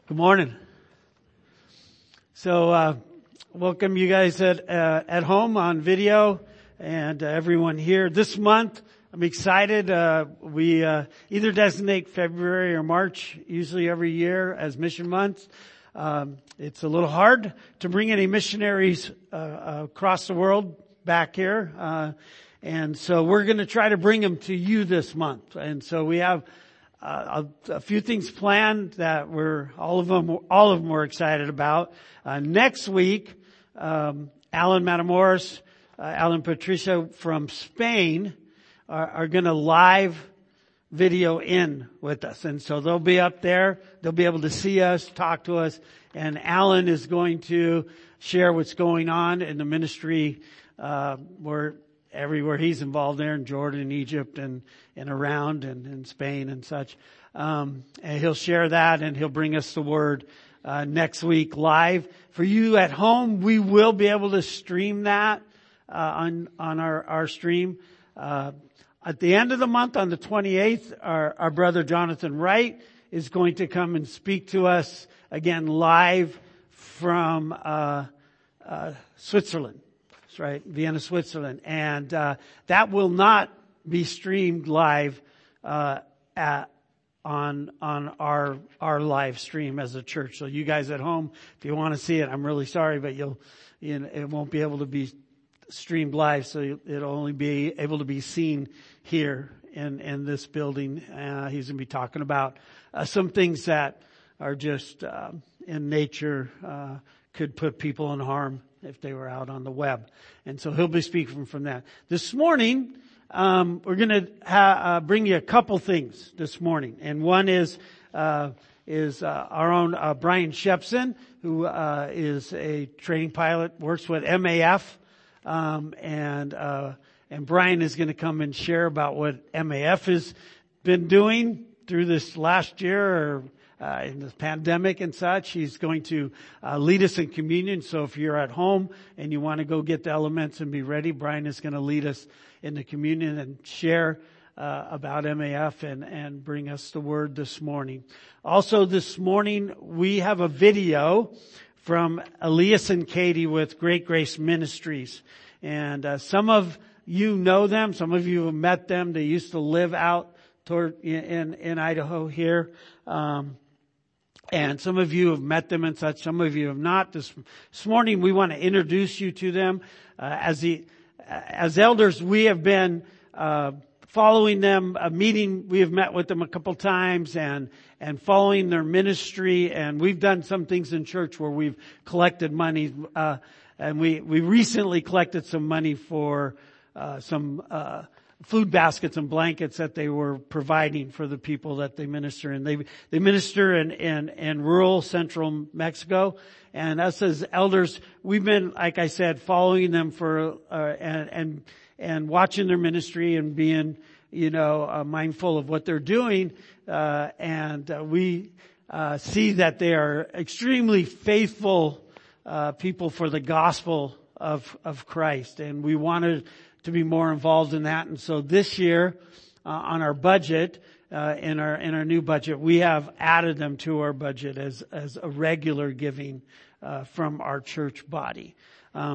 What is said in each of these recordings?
Good morning. So, welcome you guys at home on video and everyone here. This month, I'm excited. We either designate February or March, usually every year, as mission months. It's a little hard to bring any missionaries across the world back here, and so we're going to try to bring them to you this month. And so we have a few things planned that all of them we're excited about. Next week, Alan Matamoros, Alan Patricia from Spain are going to live video in with us. And so they'll be up there. They'll be able to see us, talk to us. And Alan is going to share what's going on in the ministry, everywhere he's involved there in Jordan, Egypt, and around, and in Spain and such. And he'll share that, and he'll bring us the word next week live. For you at home, we will be able to stream that on our stream. At the end of the month, on the 28th, our brother Jonathan Wright is going to come and speak to us again live from Switzerland. That's right, Vienna, Switzerland. And that will not be streamed live on our live stream as a church. So you guys at home, if you want to see it, I'm really sorry, but it won't be able to be streamed live, so it'll only be able to be seen here in this building. He's going to be talking about some things that are just in nature, could put people in harm if they were out on the web. And so he'll be speaking from that. This morning, we're going to bring you a couple things this morning. And one is our own Brian Shepson, who is a training pilot, works with MAF. And Brian is going to come and share about what MAF has been doing through this last year, or in the pandemic and such. He's going to lead us in communion. So if you're at home and you want to go get the elements and be ready, Brian is going to lead us in the communion and share about MAF and bring us the word this morning. Also this morning, we have a video from Elias and Katie with Great Grace Ministries. And some of you know them. Some of you have met them. They used to live out in Idaho here. And some of you have met them and such. Some of you have not. This morning we want to introduce you to them. As elders, we have been following them, meeting. We have met with them a couple times and following their ministry. And we've done some things in church where we've collected money. And we recently collected some money for some food baskets and blankets that they were providing for the people that they minister. And they minister in rural central Mexico. And us as elders, we've been, like I said, following them for and watching their ministry and being, mindful of what they're doing. And we see that they are extremely faithful people for the gospel of Christ. And we wanted to be more involved in that. And so this year, on our budget, in our new budget, we have added them to our budget as a regular giving, from our church body. By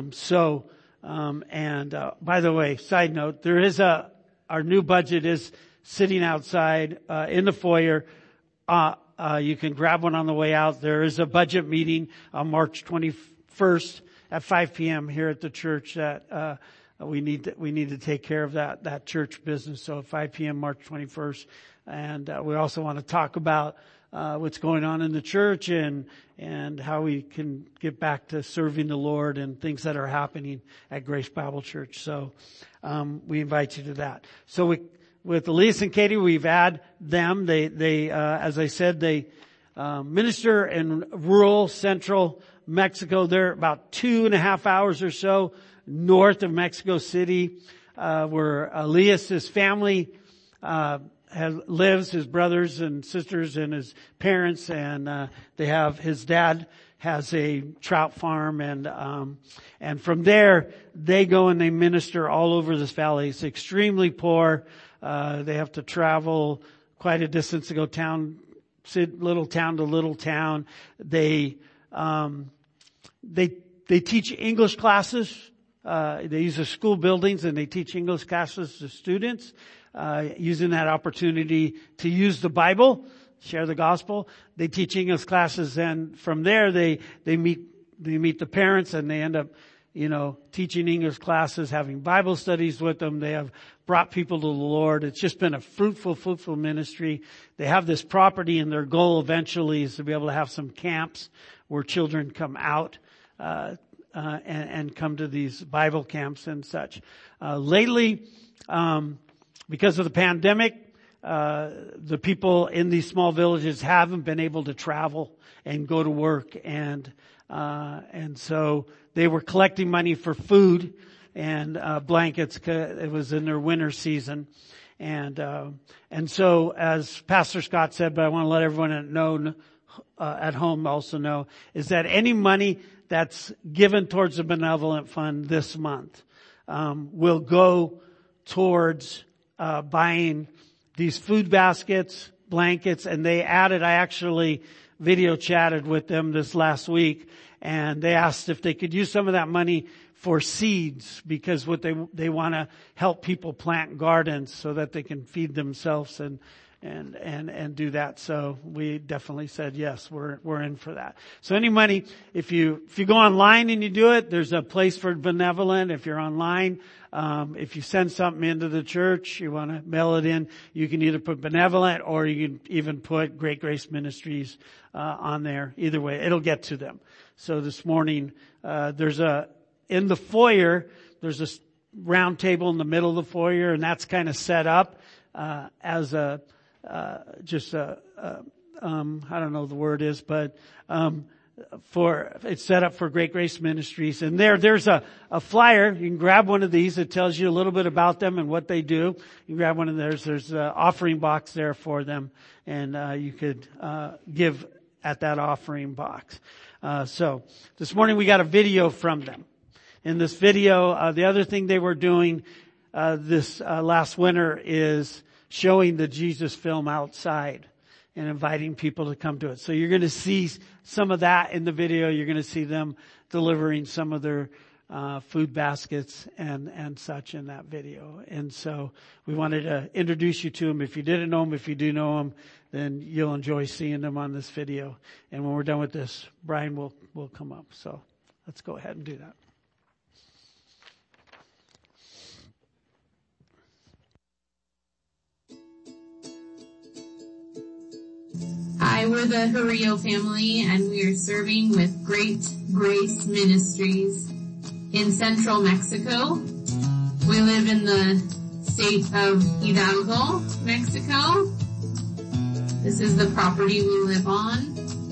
the way, side note, our new budget is sitting outside, in the foyer. You can grab one on the way out. There is a budget meeting on March 21st at 5 p.m. here at the church that, we need to take care of that church business. So at 5 p.m. March 21st. And, we also want to talk about, what's going on in the church and how we can get back to serving the Lord and things that are happening at Grace Bible Church. So, we invite you to that. So with Elias and Katie, we've added them. They, as I said, they, minister in rural central Mexico. They're about 2.5 hours or so north of Mexico City, where Elias's family, lives, his brothers and sisters and his parents, and his dad has a trout farm, and from there they go and they minister all over this valley. It's extremely poor. They have to travel quite a distance to go little town to little town. They teach English classes. They use the school buildings and they teach English classes to students, using that opportunity to use the Bible, share the gospel. They teach English classes, and from there they meet the parents, and they end up, teaching English classes, having Bible studies with them. They have brought people to the Lord. It's just been a fruitful ministry. They have this property, and their goal eventually is to be able to have some camps where children come out, and come to these Bible camps and such. Lately, because of the pandemic, the people in these small villages haven't been able to travel and go to work, and so they were collecting money for food and blankets. It was in their winter season, and so, as Pastor Scott said, but I want to let everyone know at home also know, is that any money that's given towards the benevolent fund this month will go towards buying these food baskets, blankets, and they added, I actually video chatted with them this last week, and they asked if they could use some of that money for seeds, because what they want to help people plant gardens so that they can feed themselves and do that. So we definitely said yes, we're in for that. So any money, if you go online and you do it, there's a place for benevolent. If you're online, if you send something into the church, you want to mail it in, you can either put benevolent or you can even put Great Grace Ministries on there. Either way, it'll get to them. So this morning, in the foyer, there's a round table in the middle of the foyer, and that's kind of set up as I don't know the word is, but it's set up for Great Grace Ministries. And there's a flyer. You can grab one of these. It tells you a little bit about them and what they do. You can grab one of theirs. There's an offering box there for them, and you could give at that offering box. So this morning we got a video from them. In this video, the other thing they were doing this last winter is showing the Jesus film outside and inviting people to come to it. So you're going to see some of that in the video. You're going to see them delivering some of their food baskets and such in that video. And so we wanted to introduce you to them. If you didn't know them, if you do know them, then you'll enjoy seeing them on this video. And when we're done with this, Brian will come up. So let's go ahead and do that. Hi, we're the Jarillo family, and we are serving with Great Grace Ministries in central Mexico. We live in the state of Hidalgo, Mexico. This is the property we live on.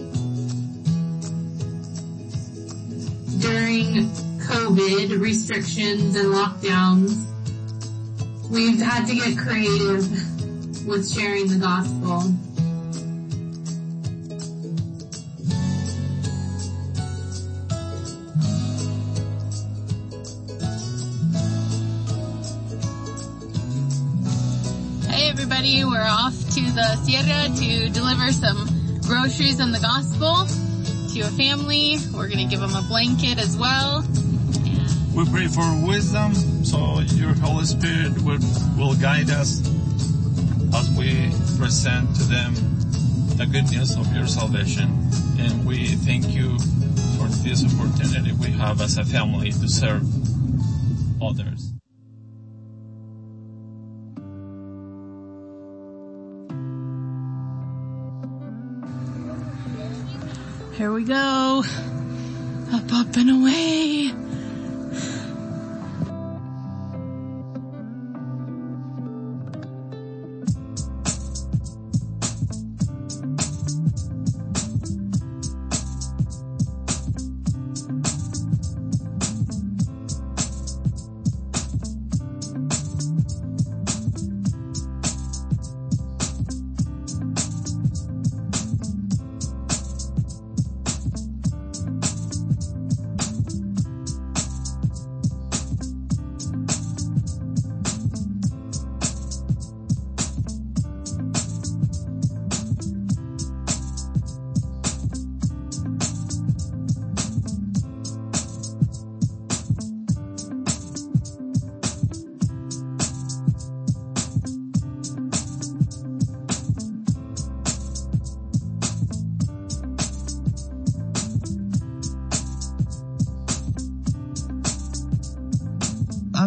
During COVID restrictions and lockdowns, we've had to get creative with sharing the gospel. We're off to the Sierra to deliver some groceries and the gospel to a family. We're going to give them a blanket as well. We pray for wisdom, so your Holy Spirit will guide us as we present to them the good news of your salvation. And we thank you for this opportunity we have as a family to serve others. Here we go. Up and away.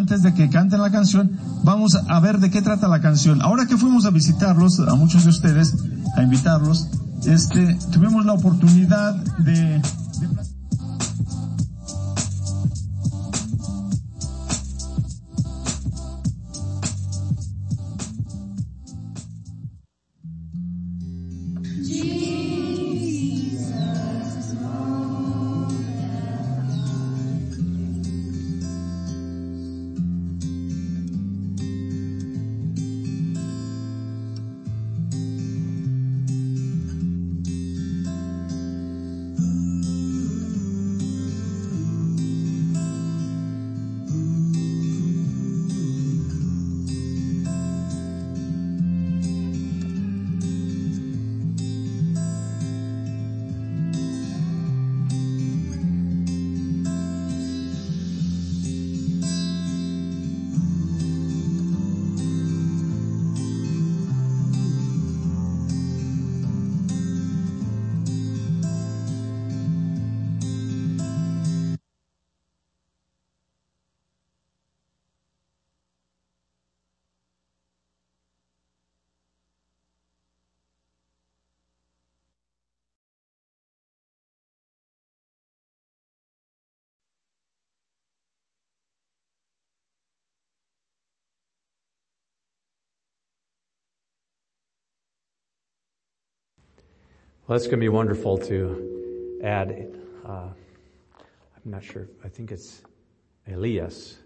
antes de que canten la canción, vamos a ver de qué trata la canción. Ahora que fuimos a visitarlos, a muchos de ustedes, a invitarlos, tuvimos la oportunidad de Well, it's going to be wonderful to add, I'm not sure, I think it's Elias.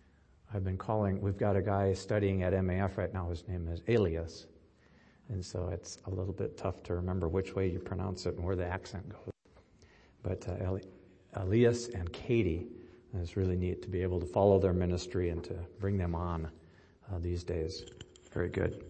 We've got a guy studying at MAF right now, his name is Elias. And so it's a little bit tough to remember which way you pronounce it and where the accent goes. But Elias and Katie, and it's really neat to be able to follow their ministry and to bring them on these days. Very good.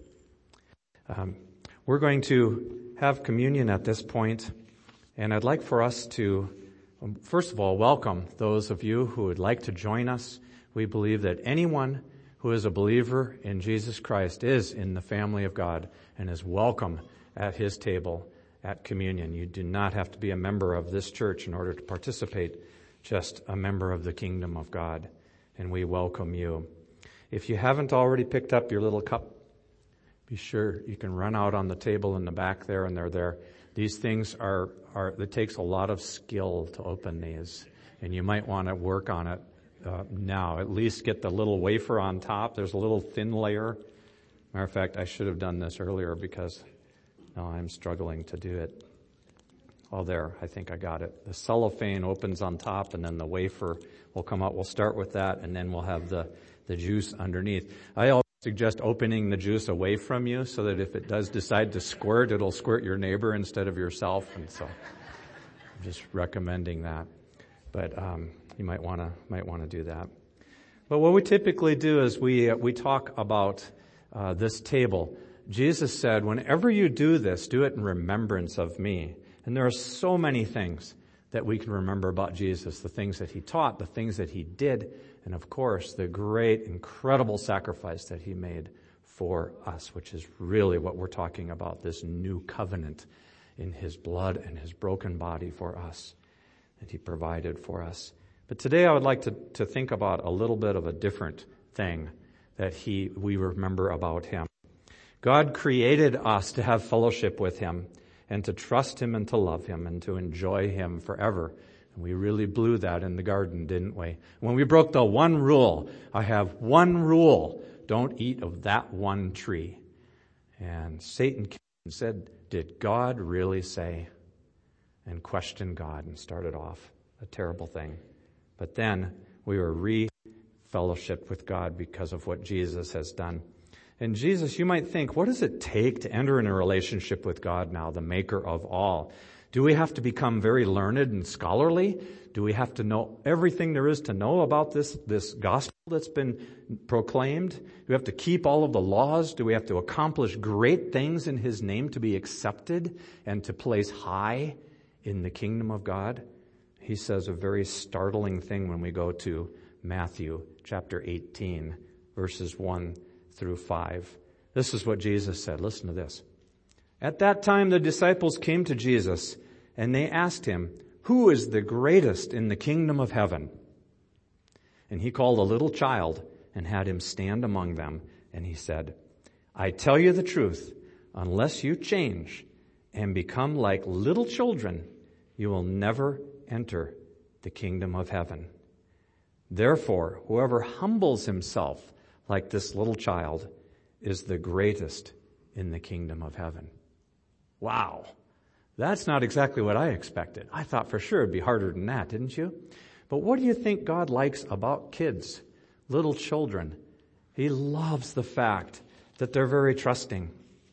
We're going to have communion at this point, and I'd like for us to, first of all, welcome those of you who would like to join us. We believe that anyone who is a believer in Jesus Christ is in the family of God and is welcome at His table at communion. You do not have to be a member of this church in order to participate, just a member of the kingdom of God, and we welcome you. If you haven't already picked up your little cup, be sure you can run out on the table in the back there, and they're there. These things it takes a lot of skill to open these, and you might want to work on it now. At least get the little wafer on top. There's a little thin layer. Matter of fact, I should have done this earlier because now I'm struggling to do it. Oh, there, I think I got it. The cellophane opens on top, and then the wafer will come out. We'll start with that, and then we'll have the juice underneath. I always suggest opening the juice away from you so that if it does decide to squirt, it'll squirt your neighbor instead of yourself. And so I'm just recommending that. But you might want to do that. But what we typically do is we talk about this table. Jesus said, whenever you do this, do it in remembrance of me. And there are so many things that we can remember about Jesus, the things that He taught, the things that He did, and of course, the great, incredible sacrifice that He made for us, which is really what we're talking about, this new covenant in His blood and His broken body for us that He provided for us. But today I would like to think about a little bit of a different thing that we remember about Him. God created us to have fellowship with Him and to trust Him and to love Him and to enjoy Him forever. And we really blew that in the garden, didn't we? When we broke the one rule, I have one rule, don't eat of that one tree. And Satan came and said, did God really say? And questioned God and started off a terrible thing. But then we were re-fellowshipped with God because of what Jesus has done. And Jesus, you might think, what does it take to enter in a relationship with God now, the maker of all? Do we have to become very learned and scholarly? Do we have to know everything there is to know about this gospel that's been proclaimed? Do we have to keep all of the laws? Do we have to accomplish great things in His name to be accepted and to place high in the kingdom of God? He says a very startling thing when we go to Matthew chapter 18, verses 1 through 5. This is what Jesus said. Listen to this. At that time the disciples came to Jesus and they asked Him, who is the greatest in the kingdom of heaven? And He called a little child and had him stand among them. And he said, I tell you the truth, unless you change and become like little children, you will never enter the kingdom of heaven. Therefore, whoever humbles himself like this little child is the greatest in the kingdom of heaven. Wow. That's not exactly what I expected. I thought for sure it'd be harder than that, didn't you? But what do you think God likes about kids, little children? He loves the fact that they're very trusting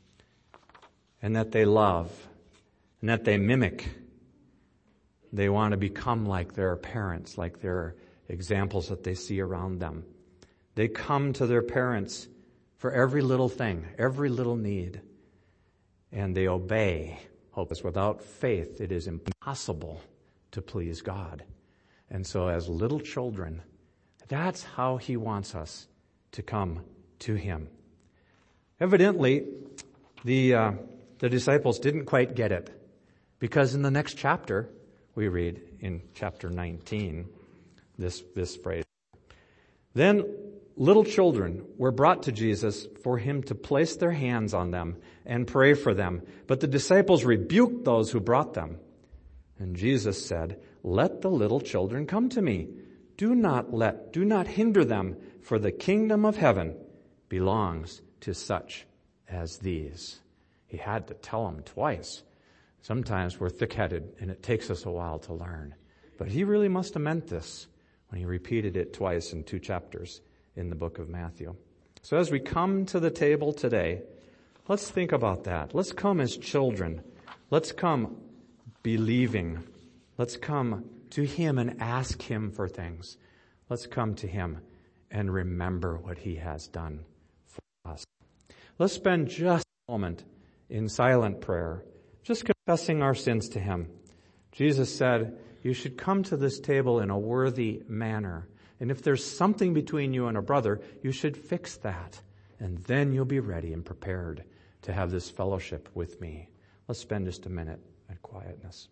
and that they love and that they mimic. They want to become like their parents, like their examples that they see around them. They come to their parents for every little thing, every little need, and they obey. Because without faith, it is impossible to please God. And so as little children, that's how he wants us to come to him. Evidently, the disciples didn't quite get it, because in the next chapter, we read in chapter 19, this phrase. Then little children were brought to Jesus for him to place their hands on them and pray for them. But the disciples rebuked those who brought them. And Jesus said, let the little children come to me. Do not hinder them, for the kingdom of heaven belongs to such as these. He had to tell them twice. Sometimes we're thick-headed and it takes us a while to learn. But he really must have meant this when he repeated it twice in 2 chapters in the book of Matthew. So as we come to the table today, let's think about that. Let's come as children. Let's come believing. Let's come to him and ask him for things. Let's come to him and remember what he has done for us. Let's spend just a moment in silent prayer, just confessing our sins to him. Jesus said, you should come to this table in a worthy manner. And if there's something between you and a brother, you should fix that. And then you'll be ready and prepared to have this fellowship with me. Let's spend just a minute in quietness.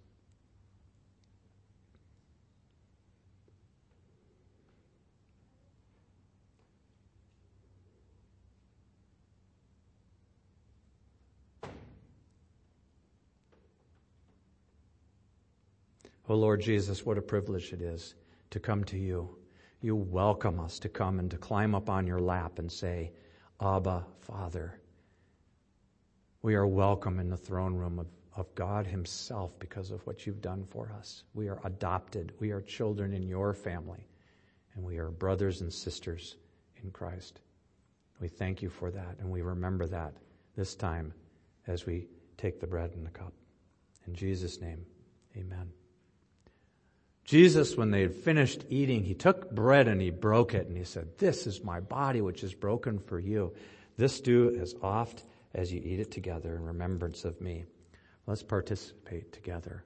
Oh Lord Jesus, what a privilege it is to come to you. You welcome us to come and to climb up on your lap and say, Abba, Father. We are welcome in the throne room of God himself because of what you've done for us. We are adopted. We are children in your family. And we are brothers and sisters in Christ. We thank you for that, and we remember that this time as we take the bread and the cup. In Jesus' name, amen. Jesus, when they had finished eating, he took bread and he broke it and he said, this is my body which is broken for you. This do as oft as you eat it together in remembrance of me. Let's participate together.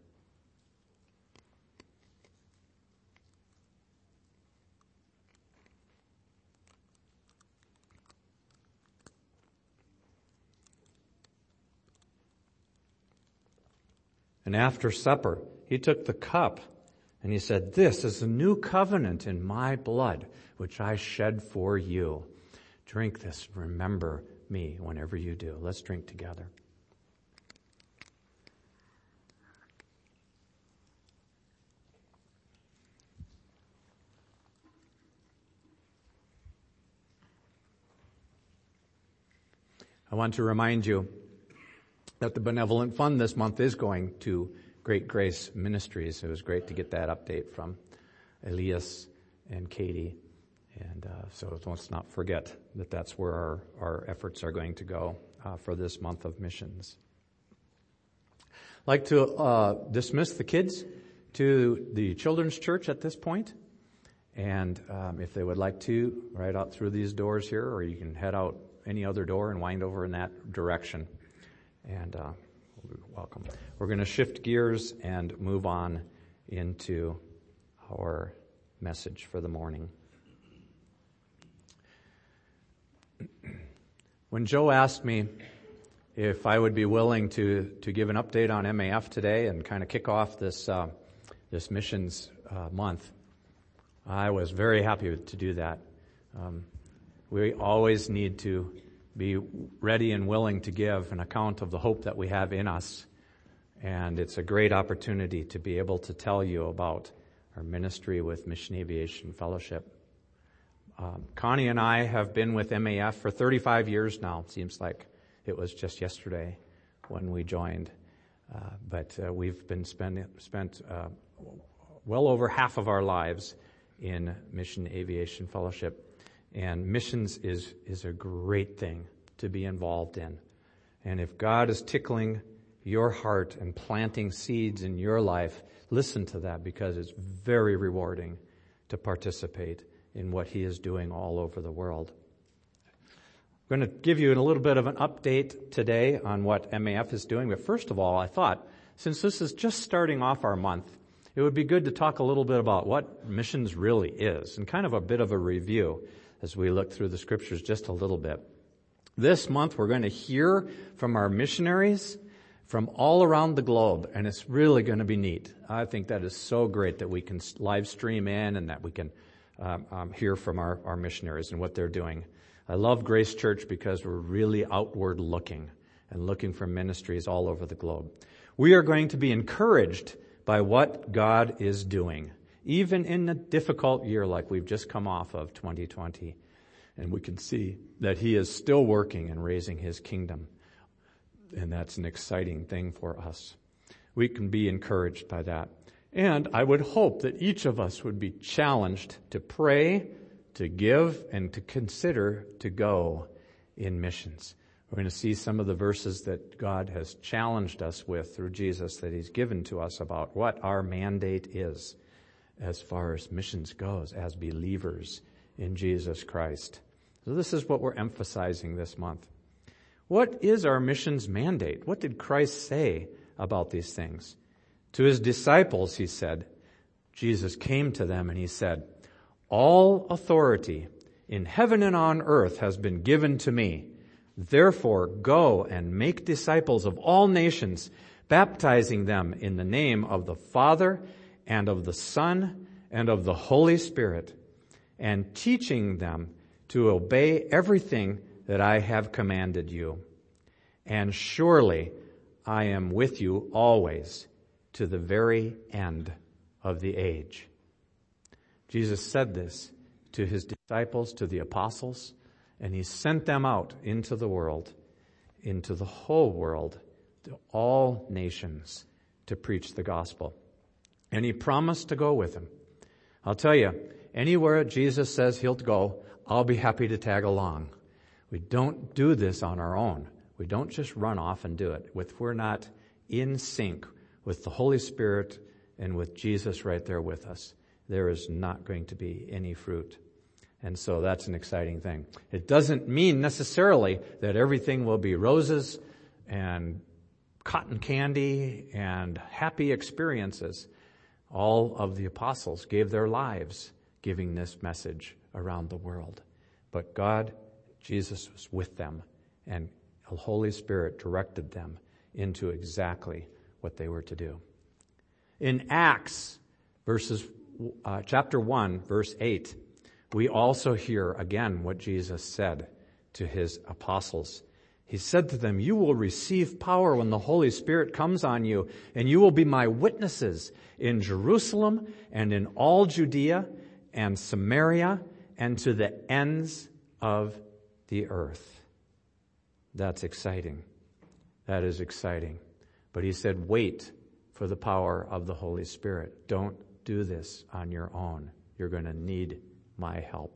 And after supper, he took the cup and he said, this is a new covenant in my blood, which I shed for you. Drink this. Remember me whenever you do. Let's drink together. I want to remind you that the Benevolent Fund this month is going to Great Grace Ministries. It was great to get that update from Elias and Katie. And so let's not forget that that's where our efforts are going to go for this month of missions. I'd like to dismiss the kids to the children's church at this point. And if they would like to, right out through these doors here, or you can head out any other door and wind over in that direction. And welcome. We're going to shift gears and move on into our message for the morning. When Joe asked me if I would be willing to give an update on MAF today and kind of kick off this missions month, I was very happy to do that. we always need to be ready and willing to give an account of the hope that we have in us. And it's a great opportunity to be able to tell you about our ministry with Mission Aviation Fellowship. Connie and I have been with MAF for 35 years now. Seems like it was just yesterday when we joined. But we've been spent well over half of our lives in Mission Aviation Fellowship. And missions is a great thing to be involved in. And if God is tickling your heart and planting seeds in your life, listen to that, because it's very rewarding to participate in what He is doing all over the world. I'm going to give you a little bit of an update today on what MAF is doing. But first of all, I thought, since this is just starting off our month, it would be good to talk a little bit about what missions really is, and kind of a bit of a review as we look through the scriptures just a little bit. This month we're going to hear from our missionaries from all around the globe, and it's really going to be neat. I think that is so great that we can live stream in and that we can hear from our missionaries and what they're doing. I love Grace Church because we're really outward looking and looking for ministries all over the globe. We are going to be encouraged by what God is doing, even in a difficult year like we've just come off of 2020. And we can see that He is still working and raising His kingdom. And that's an exciting thing for us. We can be encouraged by that. And I would hope that each of us would be challenged to pray, to give, and to consider to go in missions. We're going to see some of the verses that God has challenged us with through Jesus that He's given to us about what our mandate is as far as missions goes as believers in Jesus Christ. So this is what we're emphasizing this month. What is our missions mandate? What did Christ say about these things? To His disciples, He said, Jesus came to them and He said, "All authority in heaven and on earth has been given to me. Therefore, go and make disciples of all nations, baptizing them in the name of the Father and of the Son and of the Holy Spirit, and teaching them to obey everything that I have commanded you. And surely I am with you always to the very end of the age." Jesus said this to His disciples, to the apostles, and He sent them out into the world, into the whole world, to all nations, to preach the gospel. And He promised to go with them. I'll tell you, anywhere Jesus says He'll go, I'll be happy to tag along. We don't do this on our own. We don't just run off and do it. If we're not in sync with the Holy Spirit and with Jesus right there with us, there is not going to be any fruit. And so that's an exciting thing. It doesn't mean necessarily that everything will be roses and cotton candy and happy experiences. All of the apostles gave their lives giving this message around the world. But God, Jesus was with them, and the Holy Spirit directed them into exactly what they were to do. In Acts, chapter 1, verse 8, we also hear again what Jesus said to His apostles. He said to them, "You will receive power when the Holy Spirit comes on you, and you will be my witnesses in Jerusalem and in all Judea and Samaria and to the ends of the earth." That's exciting. That is exciting. But He said, wait for the power of the Holy Spirit. Don't do this on your own. You're going to need my help.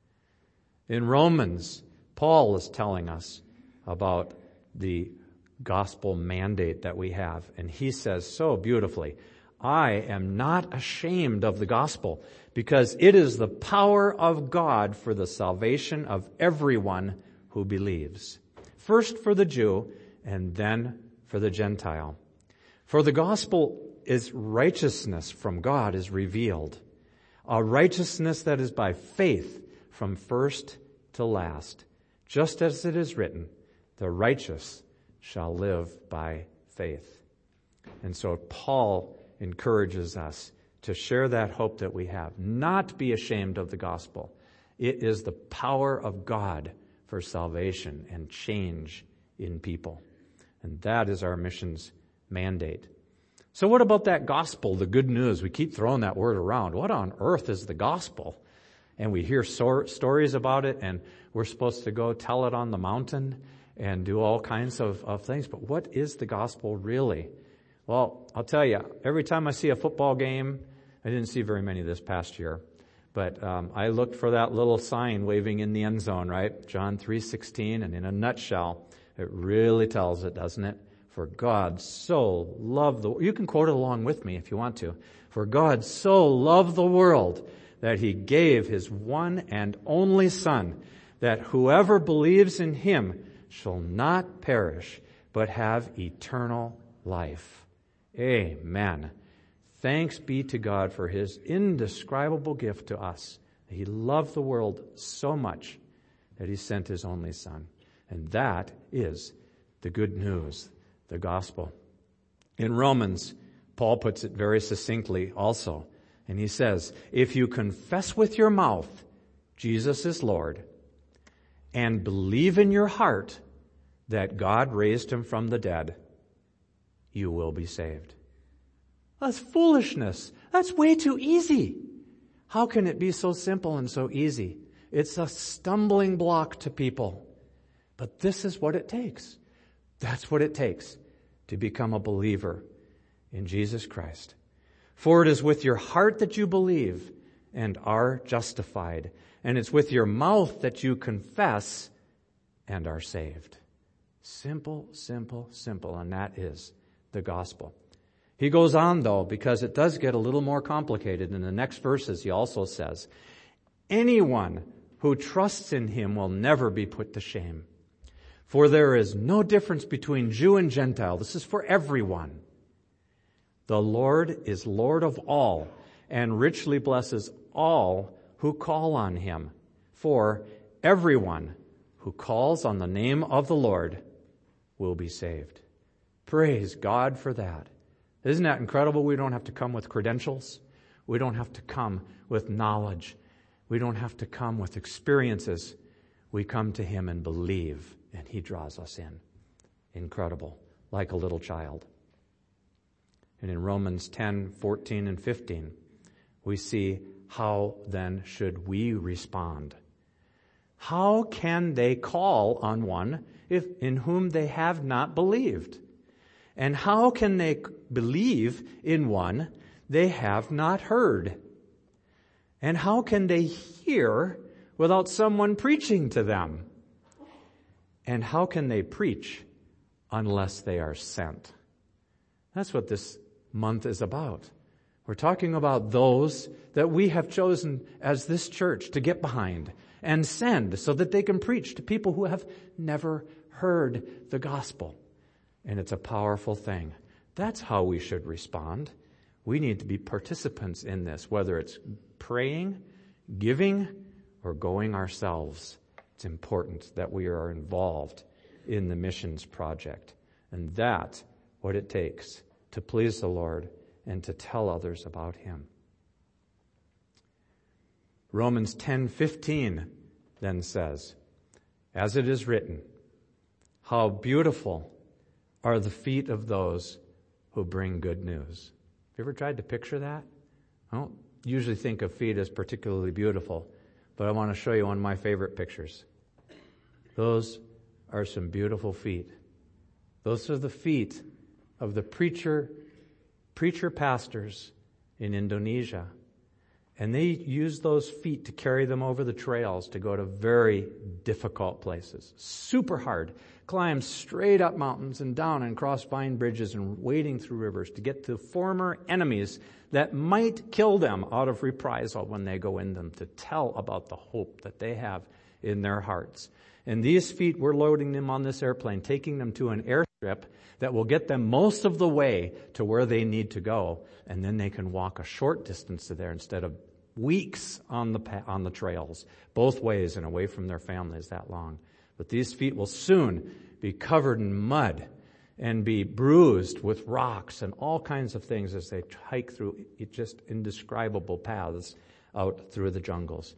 In Romans, Paul is telling us about the gospel mandate that we have. And he says so beautifully, "I am not ashamed of the gospel, because it is the power of God for the salvation of everyone who believes. First for the Jew, and then for the Gentile. For the gospel is righteousness from God is revealed, a righteousness that is by faith from first to last, just as it is written, the righteous shall live by faith." And so Paul encourages us to share that hope that we have, not be ashamed of the gospel, It is the power of God for salvation and change in people. And that is our missions mandate. So what about that gospel, the good news? We keep throwing that word around. What on earth is the gospel? And we hear stories about it, and we're supposed to go tell it on the mountain and do all kinds of things. But what is the gospel really? Well, I'll tell you, every time I see a football game, I didn't see very many this past year, but I looked for that little sign waving in the end zone, right? John 3:16, and in a nutshell, it really tells it, doesn't it? For God so loved the world. You can quote it along with me if you want to. For God so loved the world that he gave his one and only Son, that whoever believes in him shall not perish, but have eternal life. Amen. Thanks be to God for his indescribable gift to us. He loved the world so much that he sent his only Son. And that is the good news, the gospel. In Romans, Paul puts it very succinctly also. And he says, if you confess with your mouth Jesus is Lord and believe in your heart that God raised him from the dead, you will be saved. That's foolishness. That's way too easy. How can it be so simple and so easy? It's a stumbling block to people. But this is what it takes. That's what it takes to become a believer in Jesus Christ. For it is with your heart that you believe and are justified, and it's with your mouth that you confess and are saved. Simple, simple, simple, and that is the gospel. He goes on, though, because it does get a little more complicated. In the next verses, he also says, anyone who trusts in him will never be put to shame. For there is no difference between Jew and Gentile. This is for everyone. The Lord is Lord of all and richly blesses all who call on him. For everyone who calls on the name of the Lord will be saved. Praise God for that. Isn't that incredible? We don't have to come with credentials. We don't have to come with knowledge. We don't have to come with experiences. We come to him and believe, and he draws us in. Incredible. Like a little child. And in Romans 10:14 and 15, we see how then should we respond. How can they call on one in whom they have not believed? And how can they believe in one they have not heard? And how can they hear without someone preaching to them? And how can they preach unless they are sent? That's what this month is about. We're talking about those that we have chosen as this church to get behind and send so that they can preach to people who have never heard the gospel. And it's a powerful thing. That's how we should respond. We need to be participants in this, whether it's praying, giving, or going ourselves. It's important that we are involved in the missions project. And that's what it takes to please the Lord and to tell others about him. Romans 10:15 then says, as it is written, how beautiful are the feet of those who bring good news. Have you ever tried to picture that? I don't usually think of feet as particularly beautiful, but I want to show you one of my favorite pictures. Those are some beautiful feet. Those are the feet of the preacher pastors in Indonesia. And they use those feet to carry them over the trails to go to very difficult places. Super hard. Climb straight up mountains and down and cross vine bridges and wading through rivers to get to former enemies that might kill them out of reprisal when they go in them, to tell about the hope that they have in their hearts. And these feet, we're loading them on this airplane, taking them to an airstrip that will get them most of the way to where they need to go. And then they can walk a short distance to there instead of weeks on the trails, both ways and away from their families that long. But these feet will soon be covered in mud and be bruised with rocks and all kinds of things as they hike through just indescribable paths out through the jungles.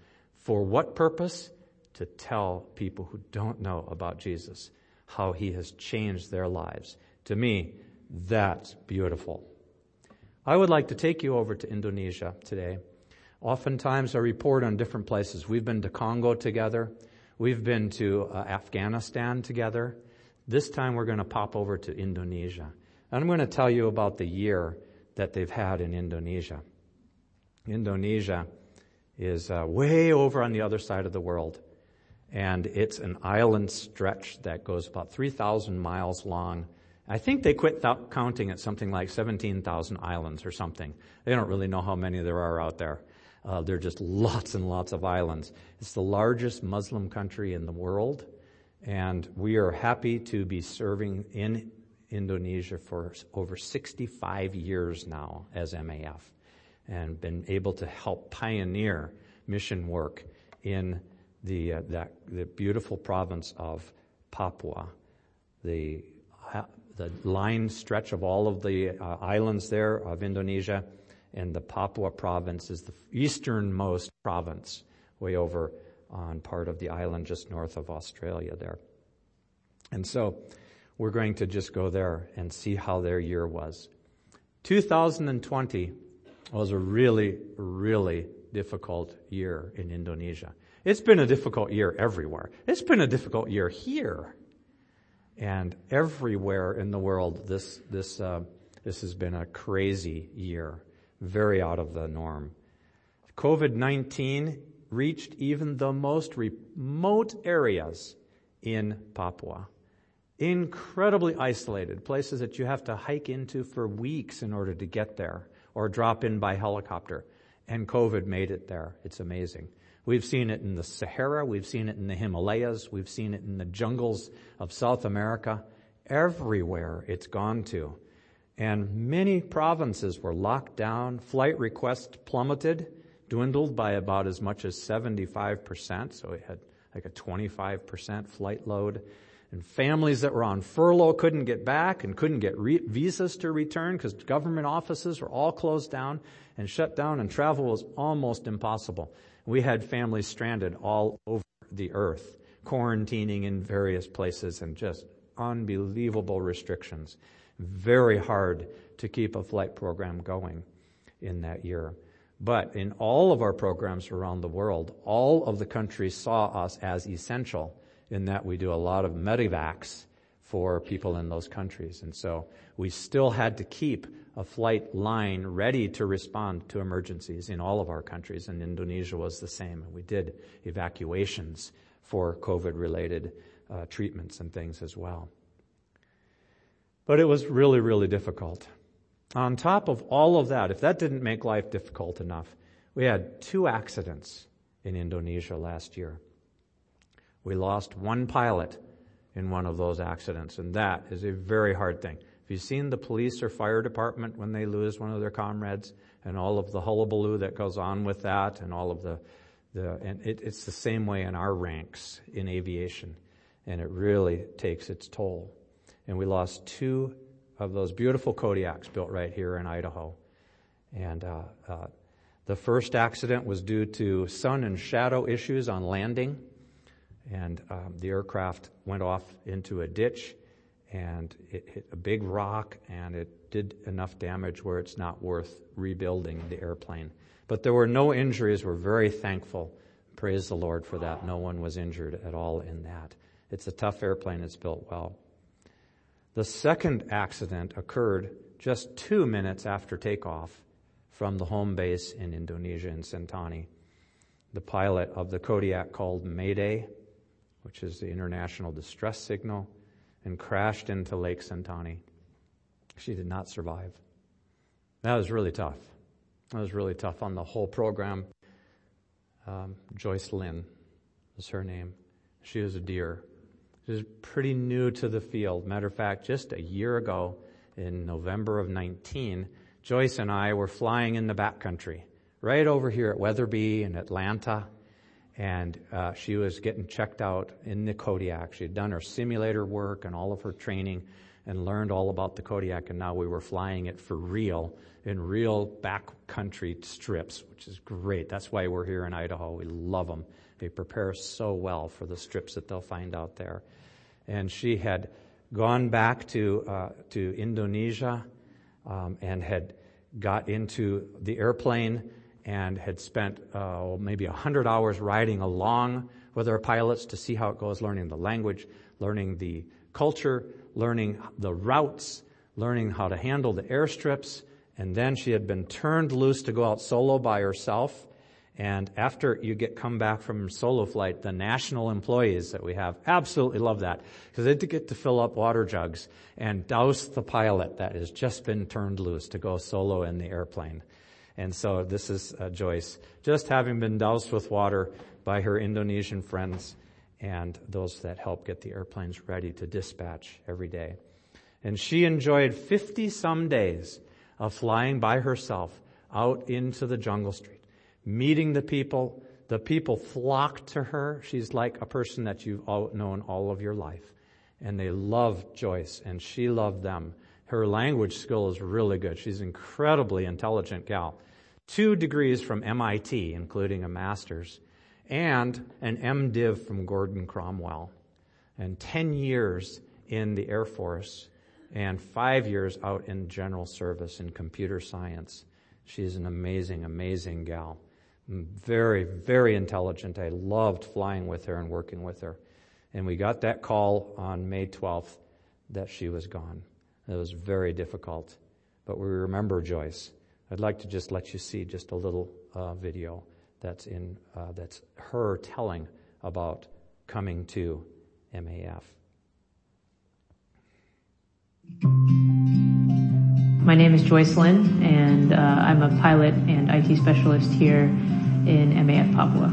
For what purpose? To tell people who don't know about Jesus how he has changed their lives. To me, that's beautiful. I would like to take you over to Indonesia today. Oftentimes I report on different places. We've been to Congo together. We've been to Afghanistan together. This time we're going to pop over to Indonesia. And I'm going to tell you about the year that they've had in Indonesia. Indonesia is way over on the other side of the world. And it's an island stretch that goes about 3,000 miles long. I think they quit counting at something like 17,000 islands or something. They don't really know how many there are out there. There are just lots and lots of islands. It's the largest Muslim country in the world, and we are happy to be serving in Indonesia for over 65 years now as MAF, and been able to help pioneer mission work in the beautiful province of Papua. The line stretch of all of the islands there of Indonesia, and the Papua province is the easternmost province, way over on part of the island just north of Australia there. And so we're going to just go there and see how their year was. 2020 was a really, really difficult year in Indonesia. It's been a difficult year everywhere. It's been a difficult year here. And everywhere in the world, this has been a crazy year, very out of the norm. COVID-19 reached even the most remote areas in Papua. Incredibly isolated, places that you have to hike into for weeks in order to get there, or drop in by helicopter. And COVID made it there. It's amazing. We've seen it in the Sahara. We've seen it in the Himalayas. We've seen it in the jungles of South America. Everywhere it's gone to. And many provinces were locked down. Flight requests plummeted, dwindled by about as much as 75%. So we had like a 25% flight load. And families that were on furlough couldn't get back and couldn't get visas to return because government offices were all closed down and shut down, and travel was almost impossible. We had families stranded all over the earth, quarantining in various places, and just unbelievable restrictions. Very hard to keep a flight program going in that year. But in all of our programs around the world, all of the countries saw us as essential in that we do a lot of medevacs for people in those countries. And so we still had to keep a flight line ready to respond to emergencies in all of our countries, and Indonesia was the same. And we did evacuations for COVID-related treatments and things as well. But it was really, really difficult. On top of all of that, if that didn't make life difficult enough, we had 2 accidents in Indonesia last year. We lost 1 pilot in one of those accidents, and that is a very hard thing. Have you seen the police or fire department when they lose one of their comrades, and all of the hullabaloo that goes on with that, and all of it's the same way in our ranks in aviation, and it really takes its toll. And we lost 2 of those beautiful Kodiaks built right here in Idaho. And the first accident was due to sun and shadow issues on landing, and the aircraft went off into a ditch, and it hit a big rock, and it did enough damage where it's not worth rebuilding the airplane. But there were no injuries. We're very thankful. Praise the Lord for that. No one was injured at all in that. It's a tough airplane. It's built well. The second accident occurred just 2 minutes after takeoff from the home base in Indonesia in Sentani. The pilot of the Kodiak called Mayday, which is the international distress signal, and crashed into Lake Sentani. She did not survive. That was really tough. That was really tough on the whole program. Joyce Lynn was her name. She was a dear. She was pretty new to the field. Matter of fact, just a year ago, in November of 19, Joyce and I were flying in the backcountry, right over here at Weatherby in Atlanta, and she was getting checked out in the Kodiak. She had done her simulator work and all of her training, and learned all about the Kodiak, and now we were flying it for real in real backcountry strips, which is great. That's why we're here in Idaho. We love them. They prepare so well for the strips that they'll find out there. And she had gone back to Indonesia and had got into the airplane and had spent maybe 100 hours riding along with our pilots to see how it goes, learning the language, learning the culture, learning the routes, learning how to handle the airstrips. And then she had been turned loose to go out solo by herself. And after you come back from solo flight, the national employees that we have absolutely love that, because they get to fill up water jugs and douse the pilot that has just been turned loose to go solo in the airplane. And so this is Joyce, just having been doused with water by her Indonesian friends and those that help get the airplanes ready to dispatch every day. And she enjoyed 50-some days of flying by herself out into the jungle street, meeting the people. The people flocked to her. She's like a person that you've known all of your life. And they loved Joyce, and she loved them. Her language skill is really good. She's an incredibly intelligent gal. 2 degrees from MIT, including a master's, and an MDiv from Gordon Cromwell, and 10 years in the Air Force, and 5 years out in general service in computer science. She's an amazing, amazing gal. Very, very intelligent. I loved flying with her and working with her. And we got that call on May 12th that she was gone. It was very difficult. But we remember Joyce. I'd like to just let you see just a little video that's her telling about coming to MAF. My name is Joyce Lynn, and I'm a pilot and IT specialist here in MAF Papua.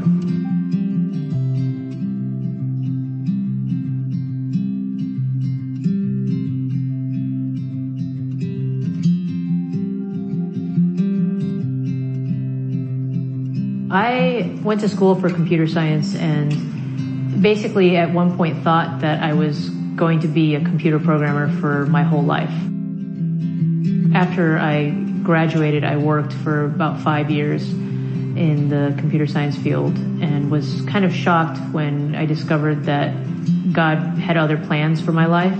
I went to school for computer science and basically at one point thought that I was going to be a computer programmer for my whole life. After I graduated, I worked for about 5 years in the computer science field and was kind of shocked when I discovered that God had other plans for my life.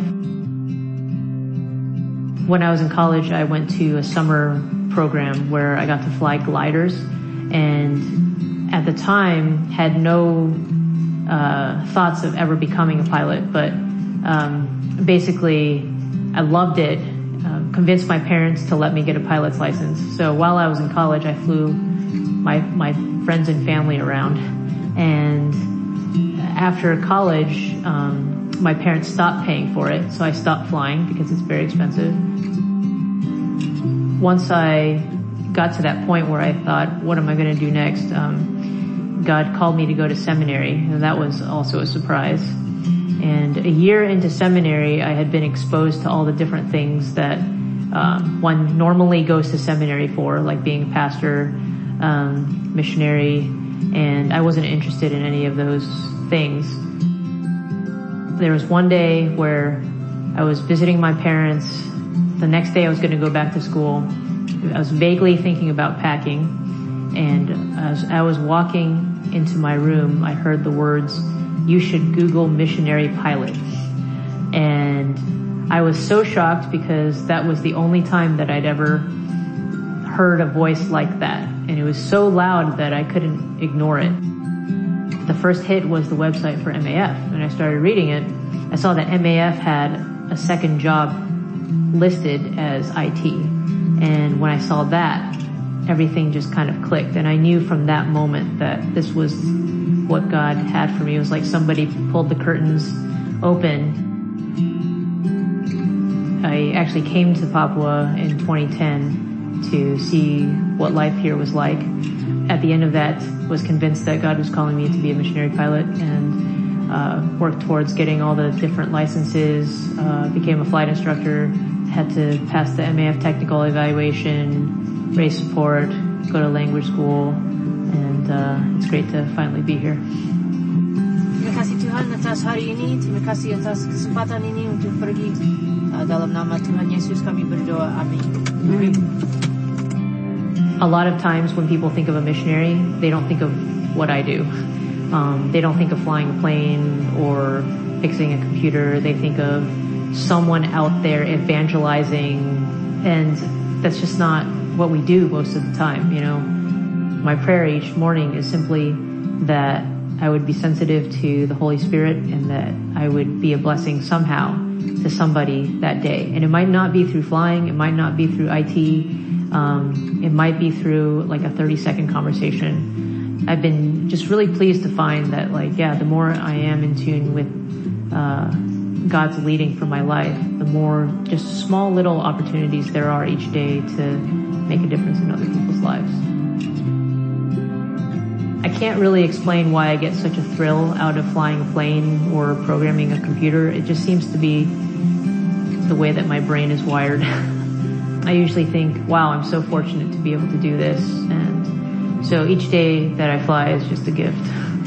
When I was in college, I went to a summer program where I got to fly gliders, and at the time had no thoughts of ever becoming a pilot, but basically I loved it. Convinced my parents to let me get a pilot's license. So while I was in college, I flew my friends and family around. And after college, my parents stopped paying for it, so I stopped flying because it's very expensive. Once I got to that point where I thought, what am I going to do next? God called me to go to seminary, and that was also a surprise. And a year into seminary, I had been exposed to all the different things that one normally goes to seminary for, like being a pastor, missionary, and I wasn't interested in any of those things. There was one day where I was visiting my parents. The next day I was going to go back to school. I was vaguely thinking about packing, and as I was walking into my room, I heard the words, "You should Google missionary pilot." And I was so shocked because that was the only time that I'd ever heard a voice like that. And it was so loud that I couldn't ignore it. The first hit was the website for MAF. And I started reading it. I saw that MAF had a second job listed as IT. And when I saw that, everything just kind of clicked. And I knew from that moment that this was what God had for me. It was like somebody pulled the curtains open. I actually came to Papua in 2010 to see what life here was like. At the end of that, was convinced that God was calling me to be a missionary pilot, and worked towards getting all the different licenses, became a flight instructor, had to pass the MAF technical evaluation, race support, go to language school, and it's great to finally be here. Terima kasih Tuhan atas hari ini, terima kasih atas kesempatan ini untuk pergi Dalam nama Tuhan Yesus kami berdoa. Amin. A lot of times when people think of a missionary, they don't think of what I do. They don't think of flying a plane or fixing a computer. They think of someone out there evangelizing, and that's just not what we do most of the time, you know. My prayer each morning is simply that I would be sensitive to the Holy Spirit and that I would be a blessing somehow to somebody that day. And it might not be through flying, it might not be through IT, it might be through like a 30-second conversation. I've been just really pleased to find that, like, yeah, the more I am in tune with God's leading for my life, the more just small little opportunities there are each day to make a difference in other people's lives. I can't really explain why I get such a thrill out of flying a plane or programming a computer. It just seems to be the way that my brain is wired. I usually think, wow, I'm so fortunate to be able to do this. And so each day that I fly is just a gift.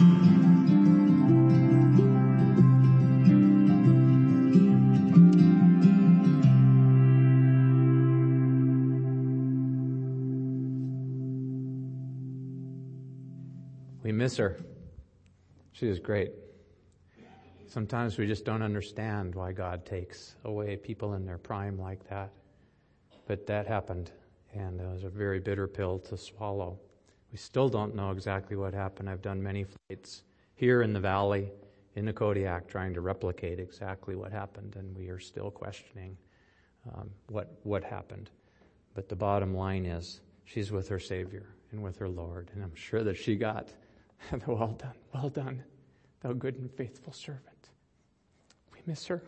We miss her. She is great. Sometimes we just don't understand why God takes away people in their prime like that. But that happened, and it was a very bitter pill to swallow. We still don't know exactly what happened. I've done many flights here in the valley, in the Kodiak, trying to replicate exactly what happened, and we are still questioning what happened. But the bottom line is, she's with her Savior and with her Lord, and I'm sure that she got well done, thou good and faithful servant. We miss her.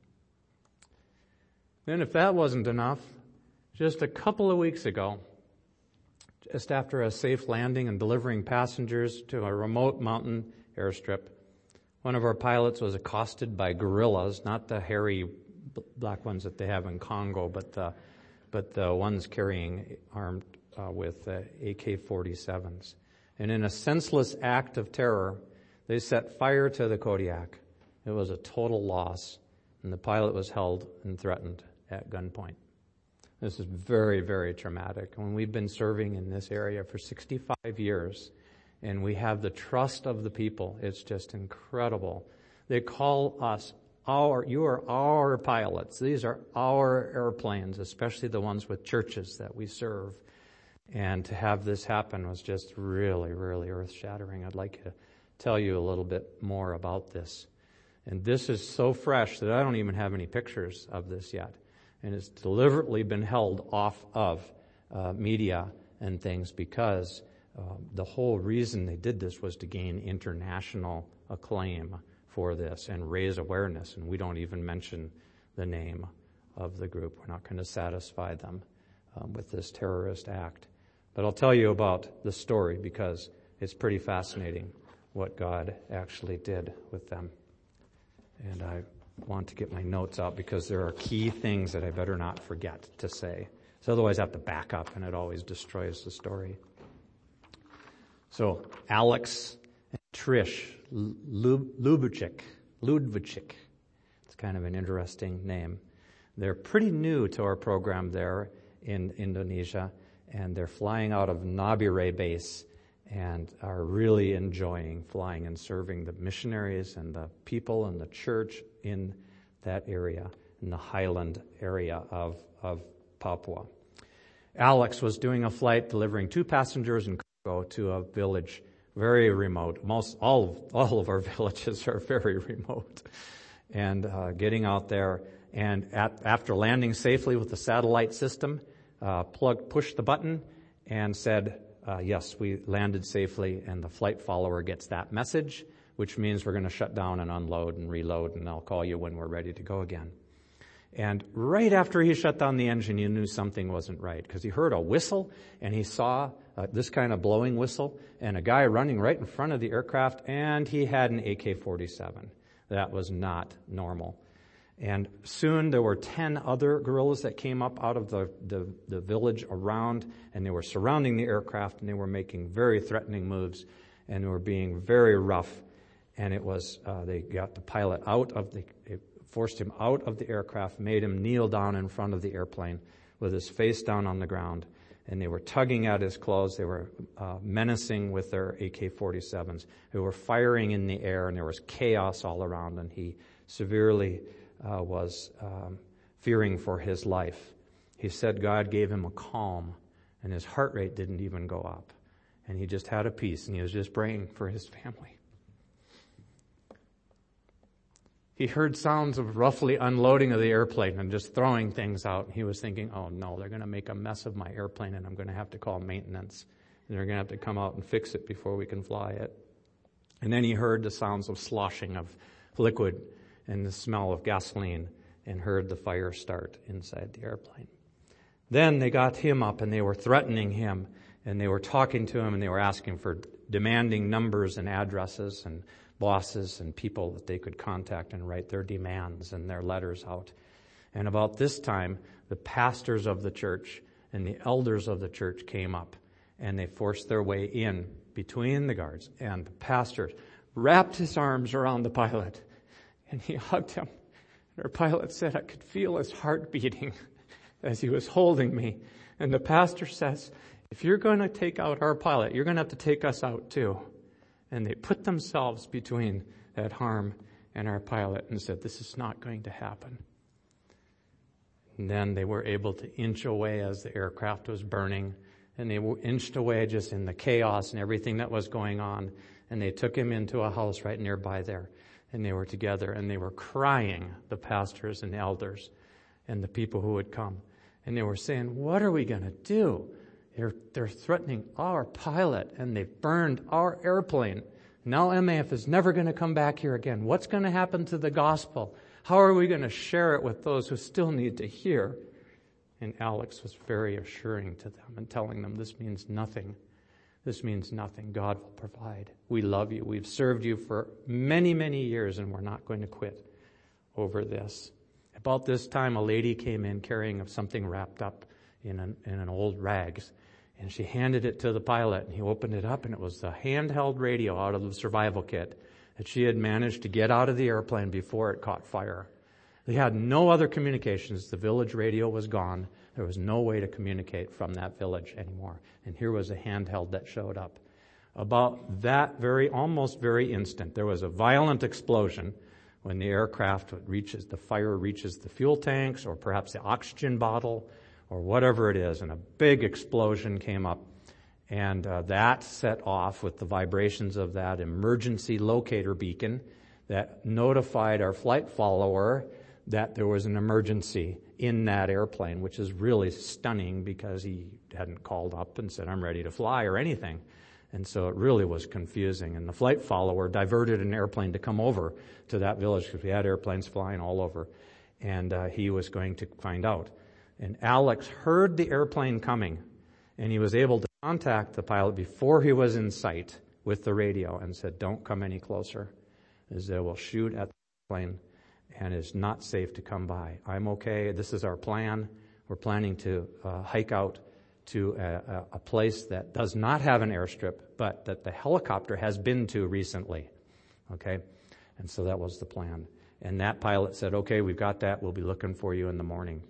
Then if that wasn't enough, just a couple of weeks ago, just after a safe landing and delivering passengers to a remote mountain airstrip, one of our pilots was accosted by guerrillas, not the hairy black ones that they have in Congo, but the ones carrying armed with AK-47s. And in a senseless act of terror, they set fire to the Kodiak. It was a total loss, and the pilot was held and threatened at gunpoint. This is very, very traumatic. When we've been serving in this area for 65 years, and we have the trust of the people, it's just incredible. They call us you are our pilots. These are our airplanes, especially the ones with churches that we serve. And to have this happen was just really, really earth-shattering. I'd like to tell you a little bit more about this. And this is so fresh that I don't even have any pictures of this yet. And it's deliberately been held off of media and things because the whole reason they did this was to gain international acclaim for this and raise awareness. And we don't even mention the name of the group. We're not going to satisfy them with this terrorist act. But I'll tell you about the story because it's pretty fascinating what God actually did with them. And I want to get my notes out because there are key things that I better not forget to say. So otherwise I have to back up and it always destroys the story. So Alex and Trish Ludvicik. It's kind of an interesting name. They're pretty new to our program there in Indonesia, and they're flying out of Nabire base and are really enjoying flying and serving the missionaries and the people and the church in that area, in the highland area of Papua. Alex was doing a flight delivering 2 passengers in Congo to a village very remote. All of our villages are very remote. And getting out there, and after landing safely with the satellite system, pushed the button and said, yes, we landed safely, and the flight follower gets that message, which means we're going to shut down and unload and reload, and I'll call you when we're ready to go again. And right after he shut down the engine, he knew something wasn't right, because he heard a whistle, and he saw this kind of blowing whistle, and a guy running right in front of the aircraft, and he had an AK-47. That was not normal. And soon there were 10 other guerrillas that came up out of the village around, and they were surrounding the aircraft, and they were making very threatening moves, and they were being very rough. And it was they got the pilot out of the forced him out of the aircraft, made him kneel down in front of the airplane with his face down on the ground. And they were tugging at his clothes. They were menacing with their AK-47s. They were firing in the air, and there was chaos all around. And he severely was fearing for his life. He said God gave him a calm, and his heart rate didn't even go up. And he just had a peace, and he was just praying for his family. He heard sounds of roughly unloading of the airplane and just throwing things out. He was thinking, oh no, they're going to make a mess of my airplane and I'm going to have to call maintenance. And they're going to have to come out and fix it before we can fly it. And then he heard the sounds of sloshing of liquid and the smell of gasoline and heard the fire start inside the airplane. Then they got him up and they were threatening him and they were talking to him and they were asking for demanding numbers and addresses and bosses and people that they could contact and write their demands and their letters out. And about this time, the pastors of the church and the elders of the church came up and they forced their way in between the guards. And the pastor wrapped his arms around the pilot and he hugged him. And our pilot said, I could feel his heart beating as he was holding me. And the pastor says, if you're going to take out our pilot, you're going to have to take us out too. And they put themselves between that harm and our pilot and said, this is not going to happen. And then they were able to inch away as the aircraft was burning. And they inched away just in the chaos and everything that was going on. And they took him into a house right nearby there. And they were together and they were crying, the pastors and elders and the people who would come. And they were saying, what are we going to do? They're threatening our pilot, and they've burned our airplane. Now MAF is never going to come back here again. What's going to happen to the gospel? How are we going to share it with those who still need to hear? And Alex was very assuring to them and telling them, this means nothing. This means nothing. God will provide. We love you. We've served you for many, many years, and we're not going to quit over this. About this time, a lady came in carrying something wrapped up in an old rags. And she handed it to the pilot, and he opened it up, and it was a handheld radio out of the survival kit that she had managed to get out of the airplane before it caught fire. They had no other communications. The village radio was gone. There was no way to communicate from that village anymore. And here was a handheld that showed up. About that almost very instant, there was a violent explosion when the aircraft the fire reaches the fuel tanks or perhaps the oxygen bottle, or whatever it is, and a big explosion came up. And that set off with the vibrations of that emergency locator beacon that notified our flight follower that there was an emergency in that airplane, which is really stunning because he hadn't called up and said, I'm ready to fly or anything. And so it really was confusing. And the flight follower diverted an airplane to come over to that village because we had airplanes flying all over. And he was going to find out. And Alex heard the airplane coming, and he was able to contact the pilot before he was in sight with the radio and said, don't come any closer, as they will shoot at the plane, and it's not safe to come by. I'm okay. This is our plan. We're planning to hike out to a place that does not have an airstrip, but that the helicopter has been to recently. Okay? And so that was the plan. And that pilot said, okay, we've got that. We'll be looking for you in the morning.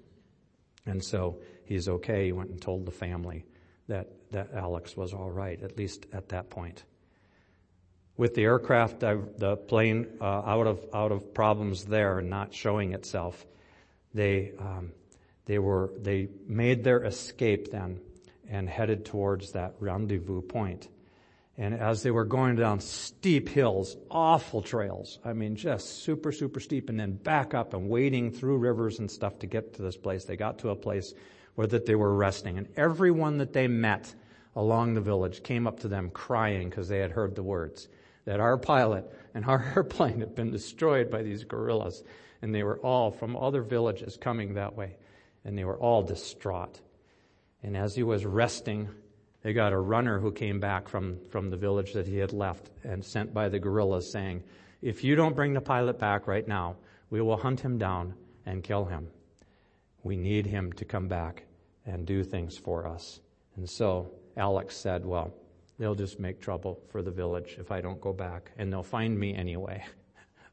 And so he's okay. He went and told the family that Alex was all right, at least at that point. With the aircraft, the plane out of problems there and not showing itself, they made their escape then and headed towards that rendezvous point. And as they were going down steep hills, awful trails, I mean, just super, super steep, and then back up and wading through rivers and stuff to get to this place, they got to a place where that they were resting. And everyone that they met along the village came up to them crying because they had heard the words that our pilot and our airplane had been destroyed by these guerrillas. And they were all from other villages coming that way. And they were all distraught. And as he was resting, they got a runner who came back from the village that he had left and sent by the guerrillas saying, if you don't bring the pilot back right now, we will hunt him down and kill him. We need him to come back and do things for us. And so Alex said, well, they'll just make trouble for the village if I don't go back, and they'll find me anyway.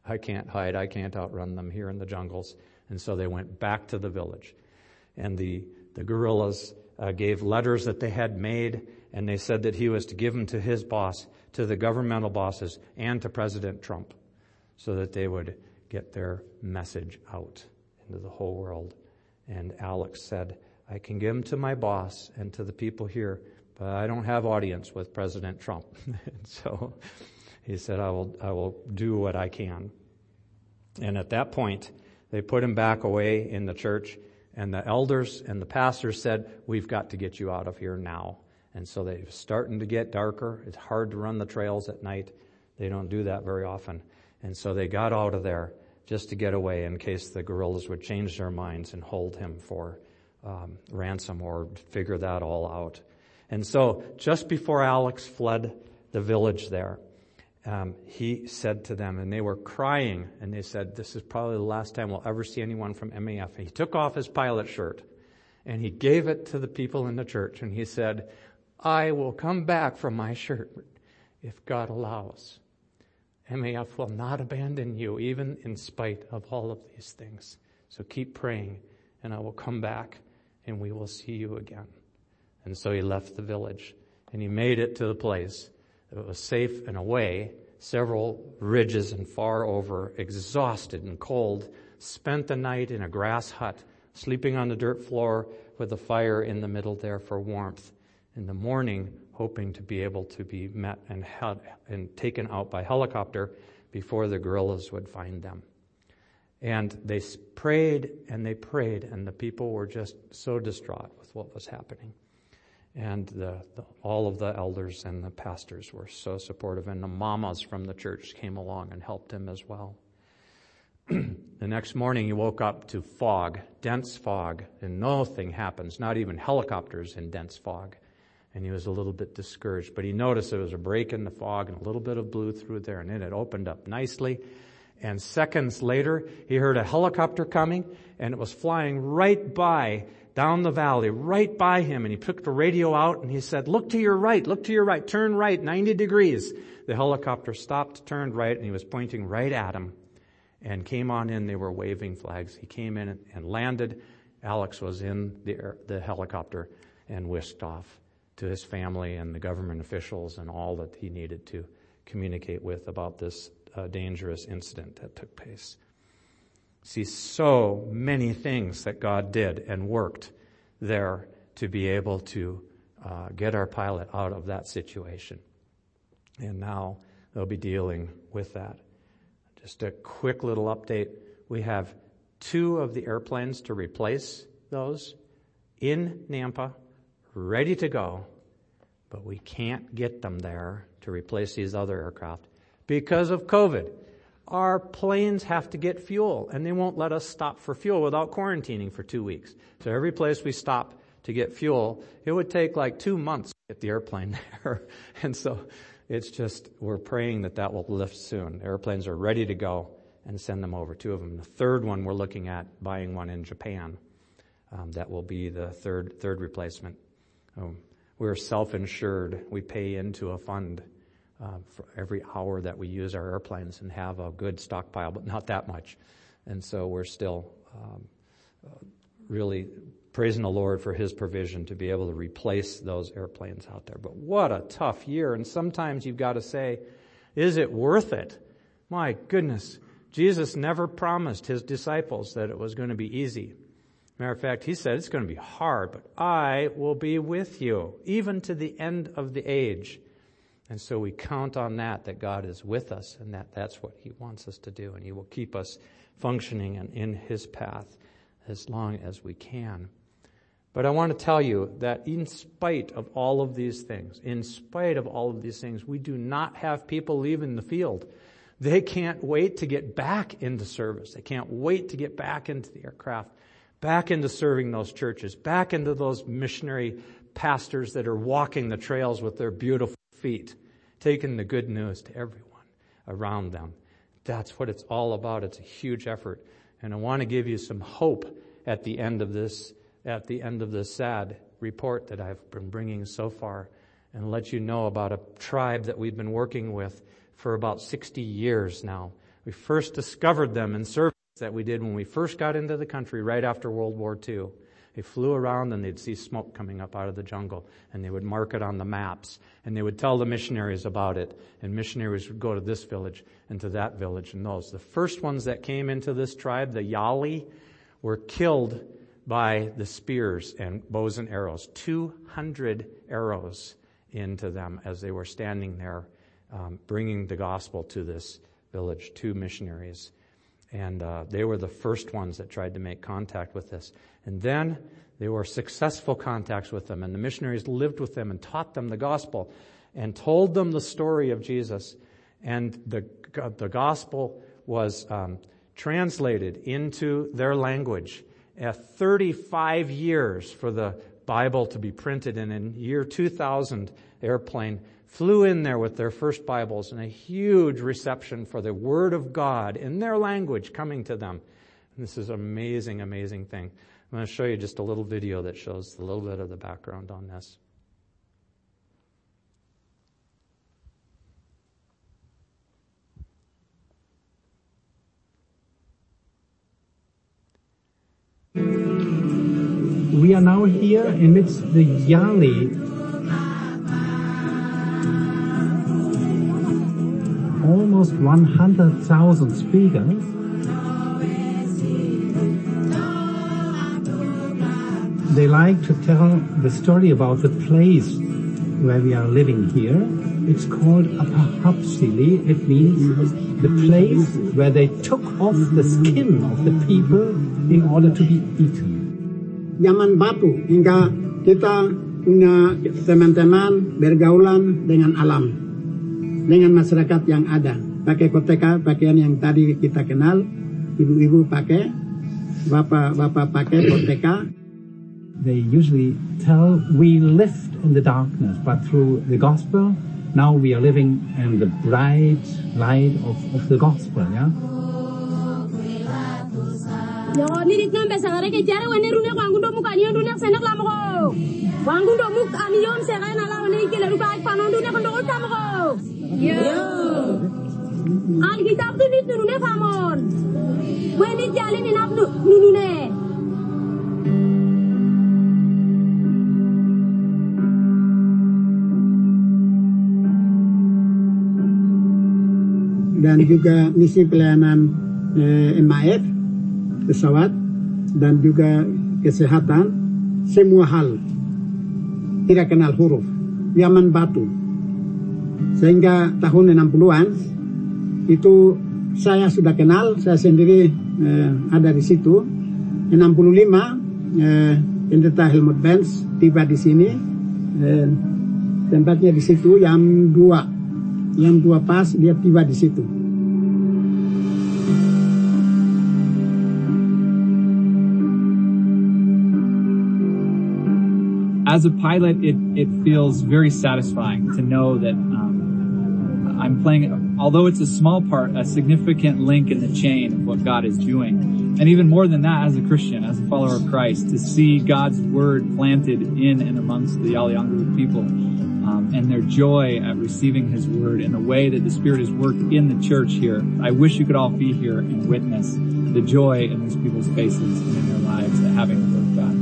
I can't hide. I can't outrun them here in the jungles. And so they went back to the village. And the guerrillas gave letters that they had made, and they said that he was to give them to his boss, to the governmental bosses, and to President Trump, so that they would get their message out into the whole world. And Alex said, I can give them to my boss and to the people here, but I don't have audience with President Trump. And so he said, I will do what I can. And at that point, they put him back away in the church, and the elders and the pastors said, we've got to get you out of here now. And so they're starting to get darker. It's hard to run the trails at night. They don't do that very often. And so they got out of there just to get away in case the guerrillas would change their minds and hold him for ransom or figure that all out. And so just before Alex fled the village there, he said to them, and they were crying, and they said, this is probably the last time we'll ever see anyone from MAF. And he took off his pilot shirt, and he gave it to the people in the church, and he said, I will come back from my shirt if God allows. MAF will not abandon you, even in spite of all of these things. So keep praying, and I will come back, and we will see you again. And so he left the village, and he made it to the place. It was safe and away, several ridges and far over, exhausted and cold, spent the night in a grass hut, sleeping on the dirt floor with a fire in the middle there for warmth. In the morning, hoping to be able to be met and taken out by helicopter before the guerrillas would find them. And they prayed, and the people were just so distraught with what was happening. And all of the elders and the pastors were so supportive, and the mamas from the church came along and helped him as well. The next morning he woke up to fog, dense fog, and nothing happens, not even helicopters in dense fog. And he was a little bit discouraged, but he noticed there was a break in the fog and a little bit of blue through there, and it had opened up nicely. And seconds later, he heard a helicopter coming, and it was flying right by, down the valley, right by him. And he took the radio out, and he said, look to your right, turn right, 90 degrees. The helicopter stopped, turned right, and he was pointing right at him, and came on in. They were waving flags. He came in and landed. Alex was in the helicopter and whisked off to his family and the government officials and all that he needed to communicate with about this dangerous incident that took place. See, so many things that God did and worked there to be able to get our pilot out of that situation. And now they'll be dealing with that. Just a quick little update. We have 2 of the airplanes to replace those in Nampa, ready to go, but we can't get them there to replace these other aircraft because of COVID. Our planes have to get fuel, and they won't let us stop for fuel without quarantining for 2 weeks. So every place we stop to get fuel, it would take like 2 months to get the airplane there. And so it's just, we're praying that will lift soon. The airplanes are ready to go, and send them over, 2 of them. The third one, we're looking at buying one in Japan. That will be the third replacement. We're self-insured. We pay into a fund for every hour that we use our airplanes and have a good stockpile, but not that much. And so we're still really praising the Lord for His provision to be able to replace those airplanes out there. But what a tough year. And sometimes you've got to say, is it worth it? My goodness. Jesus never promised His disciples that it was going to be easy. Matter of fact, He said it's going to be hard, but I will be with you, even to the end of the age. And so we count on that God is with us, and that's what He wants us to do, and He will keep us functioning and in His path as long as we can. But I want to tell you that in spite of all of these things, we do not have people leaving the field. They can't wait to get back into service. They can't wait to get back into the aircraft, back into serving those churches, back into those missionary pastors that are walking the trails with their beautiful feet, taking the good news to everyone around them. That's what it's all about. It's a huge effort. And I want to give you some hope at the end of this sad report that I've been bringing so far, and let you know about a tribe that we've been working with for about 60 years now. We first discovered them in surveys that we did when we first got into the country right after World War II. They flew around and they'd see smoke coming up out of the jungle, and they would mark it on the maps, and they would tell the missionaries about it, and missionaries would go to this village and to that village and those. The first ones that came into this tribe, the Yali, were killed by the spears and bows and arrows. 200 arrows into them as they were standing there bringing the gospel to this village, 2 missionaries. And they were the first ones that tried to make contact with this. And then they were successful contacts with them, and the missionaries lived with them and taught them the gospel and told them the story of Jesus. And the gospel was translated into their language. 35 years for the Bible to be printed, and in year 2000, airplane flew in there with their first Bibles, and a huge reception for the Word of God in their language coming to them. And this is an amazing, amazing thing. I'm going to show you just a little video that shows a little bit of the background on this. We are now here amidst the Yali, almost 100,000 speakers. They like to tell the story about the place where we are living here. It's called Apahapsili. It means the place where they took off the skin of the people in order to be eaten. Zaman batu hingga kita punya teman-teman bergaulan dengan alam, dengan masyarakat yang ada. Pakai koteka, pakaian yang tadi kita kenal, ibu-ibu pakai, bapak pakai koteka. They usually tell we lived in the darkness, but through the gospel, now we are living in the bright light of the gospel, yeah? Yo nirit ngambe sagare ke jare wene rune wangu do muka nion dunia senak lamo ko. Wangu do muk amion segana la wene ke leru ba panon dunia kondo ko tamo ko. Yo. Al kitab tu nit rune famon. Wene jali ni nap nunune. Dan juga misi pelayanan MAF, pesawat, dan juga kesehatan, semua hal tidak kenal huruf, zaman batu. Sehingga tahun 60-an itu saya sudah kenal, saya sendiri ada di situ. 65 pendeta Helmut Benz tiba di sini, tempatnya di situ jam 2. Yang 2 pas dia tiba di situ. As a pilot, it feels very satisfying to know that I'm playing, although it's a small part, a significant link in the chain of what God is doing. And even more than that, as a Christian, as a follower of Christ, to see God's word planted in and amongst the Yaliangu people. And their joy at receiving His word and the way that the Spirit has worked in the church here. I wish you could all be here and witness the joy in these people's faces and in their lives at having the word of God.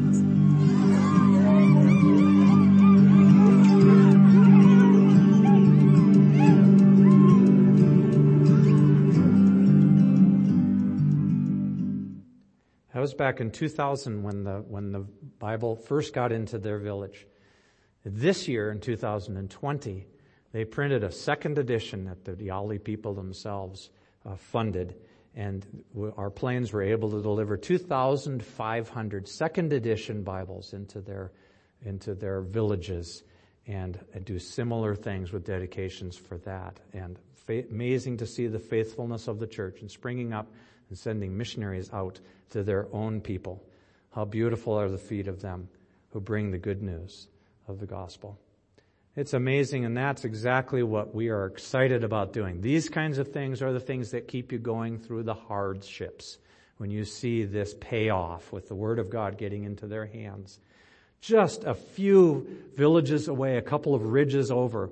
That was back in 2000 when the Bible first got into their village. This year, in 2020, they printed a second edition that the Yali people themselves funded, and our planes were able to deliver 2,500 second edition Bibles into their villages and do similar things with dedications for that. And amazing to see the faithfulness of the church and springing up and sending missionaries out to their own people. How beautiful are the feet of them who bring the good news of the gospel. It's amazing, and that's exactly what we are excited about doing. These kinds of things are the things that keep you going through the hardships. When you see this pay off with the Word of God getting into their hands. Just a few villages away, a couple of ridges over,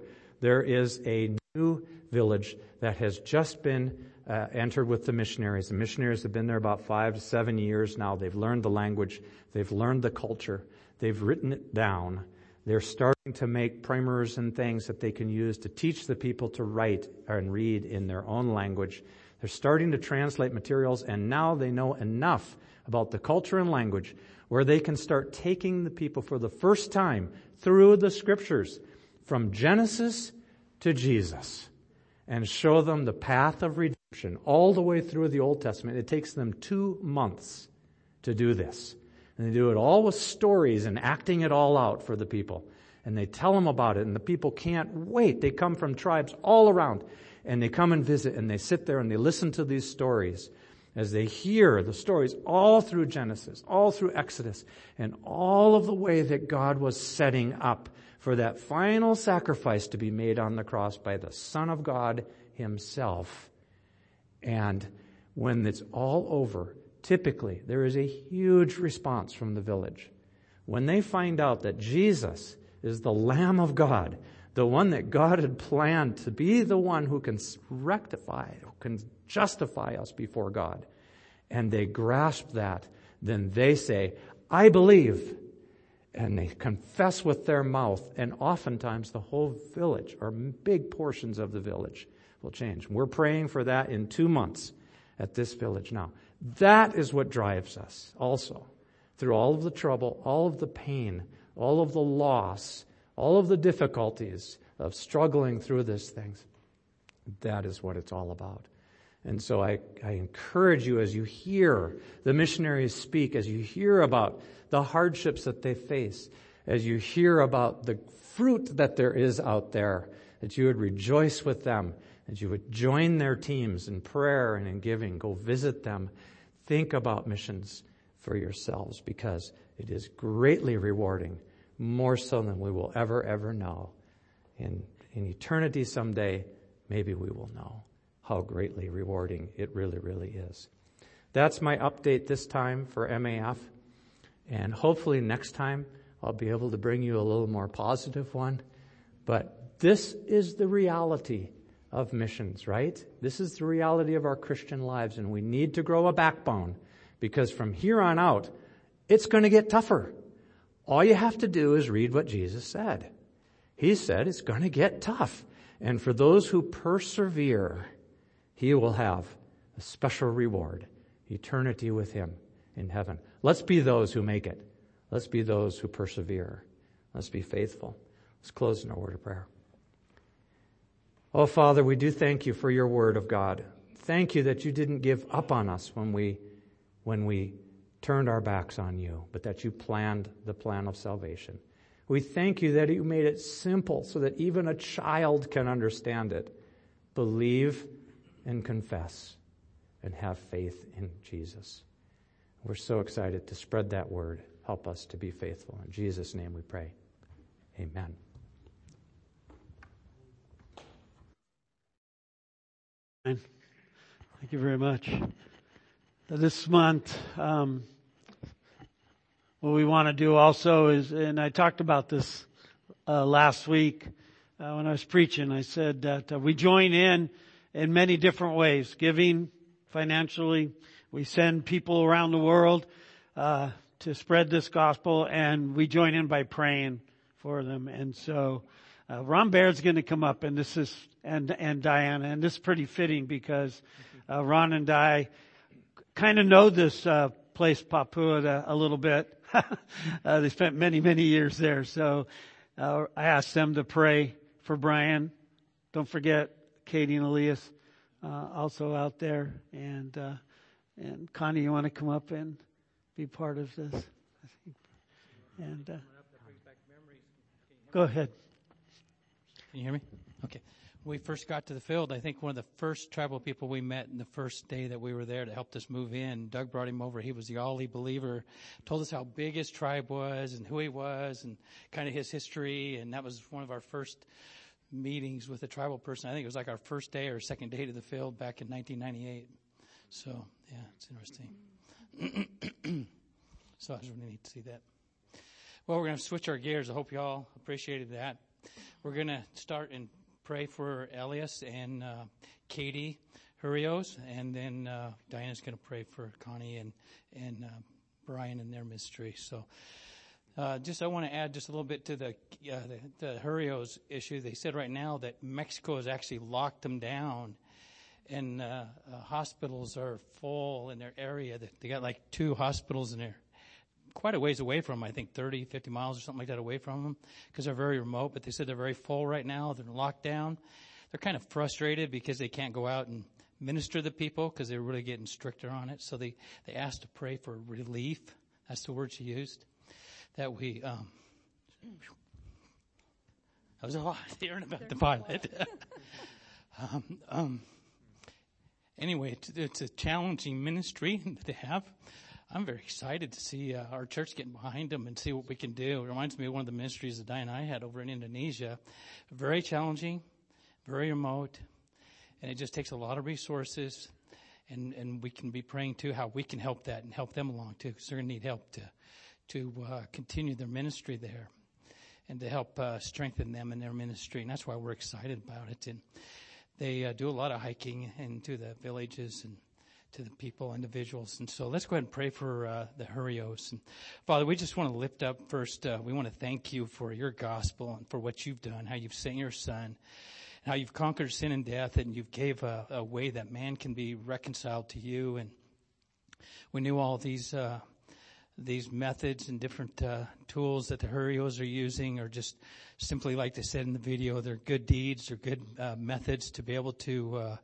there is a new village that has just been entered with the missionaries. The missionaries have been there about 5 to 7 years now. They've learned the language. They've learned the culture. They've written it down. They're starting to make primers and things that they can use to teach the people to write and read in their own language. They're starting to translate materials, and now they know enough about the culture and language where they can start taking the people for the first time through the Scriptures from Genesis to Jesus and show them the path of redemption all the way through the Old Testament. It takes them 2 months to do this. And they do it all with stories and acting it all out for the people. And they tell them about it, and the people can't wait. They come from tribes all around, and they come and visit, and they sit there and they listen to these stories as they hear the stories all through Genesis, all through Exodus, and all of the way that God was setting up for that final sacrifice to be made on the cross by the Son of God Himself. And when it's all over, typically there is a huge response from the village. When they find out that Jesus is the Lamb of God, the one that God had planned to be the one who can rectify, who can justify us before God, and they grasp that, then they say, I believe. And they confess with their mouth, and oftentimes the whole village, or big portions of the village, will change. We're praying for that in 2 months at this village now. That is what drives us also. Through all of the trouble, all of the pain, all of the loss, all of the difficulties of struggling through these things, that is what it's all about. And so I encourage you, as you hear the missionaries speak, as you hear about the hardships that they face, as you hear about the fruit that there is out there, that you would rejoice with them, that you would join their teams in prayer and in giving. Go visit them. Think about missions for yourselves, because it is greatly rewarding, more so than we will ever know. In eternity someday, maybe we will know how greatly rewarding it really is. That's my update this time for MAF. And hopefully next time I'll be able to bring you a little more positive one. But this is the reality of missions, right? This is the reality of our Christian lives, and we need to grow a backbone, because from here on out, it's going to get tougher. All you have to do is read what Jesus said. He said it's going to get tough. And for those who persevere, He will have a special reward, eternity with Him in heaven. Let's be those who make it. Let's be those who persevere. Let's be faithful. Let's close in a word of prayer. Oh, Father, we do thank You for Your word of God. Thank You that You didn't give up on us when we turned our backs on You, but that You planned the plan of salvation. We thank You that You made it simple so that even a child can understand it. Believe and confess and have faith in Jesus. We're so excited to spread that word. Help us to be faithful. In Jesus' name we pray. Amen. Thank you very much. This month, what we want to do also is, and I talked about this last week when I was preaching, I said that we join in many different ways, giving financially. We send people around the world to spread this gospel, and we join in by praying for them. And so Ron Baird's going to come up, and this is and Diana, and this is pretty fitting because Ron and I kind of know this place, Papua, a little bit. They spent many years there, so I asked them to pray for Brian. Don't forget Katie and Elias also out there, and Connie, you want to come up and be part of this? I think. And go ahead. Can you hear me? Okay. When we first got to the field, I think one of the first tribal people we met in the first day that we were there that helped us move in, Doug brought him over. He was the Ollie believer, told us how big his tribe was and who he was and kind of his history. And that was one of our first meetings with a tribal person. I think it was like our first day or second day to the field back in 1998. So, yeah, it's interesting. So I was really neat to see that. Well, we're going to switch our gears. I hope you all appreciated that. We're going to start in pray for Elias and Katie Hurios, and then Diana's going to pray for Connie and Brian and their ministry. So I want to add just a little bit to the Hurios issue. They said right now that Mexico has actually locked them down, and hospitals are full in their area. They got like 2 hospitals in there, quite a ways away from them, I think 30, 50 miles or something like that away from them, because they're very remote. But they said they're very full right now. They're locked down. They're kind of frustrated because they can't go out and minister to the people because they're really getting stricter on it. So they asked to pray for relief. That's the word she used. That we, that was a lot hearing about the pilot. Anyway, it's a challenging ministry that they have. I'm very excited to see our church getting behind them and see what we can do. It reminds me of one of the ministries that Diane and I had over in Indonesia. Very challenging, very remote, and it just takes a lot of resources. And we can be praying too how we can help that and help them along too, because they're going to need help to continue their ministry there and to help strengthen them in their ministry. And that's why we're excited about it. And they do a lot of hiking into the villages and to the people, individuals. And so let's go ahead and pray for the Hurios. And Father, we just want to lift up first, we want to thank you for your gospel and for what you've done, how you've sent your son, how you've conquered sin and death, and you've gave a way that man can be reconciled to you. And we knew all these methods and different tools that the Hurios are using are just simply, like they said in the video, they're good deeds, they're good methods to be able to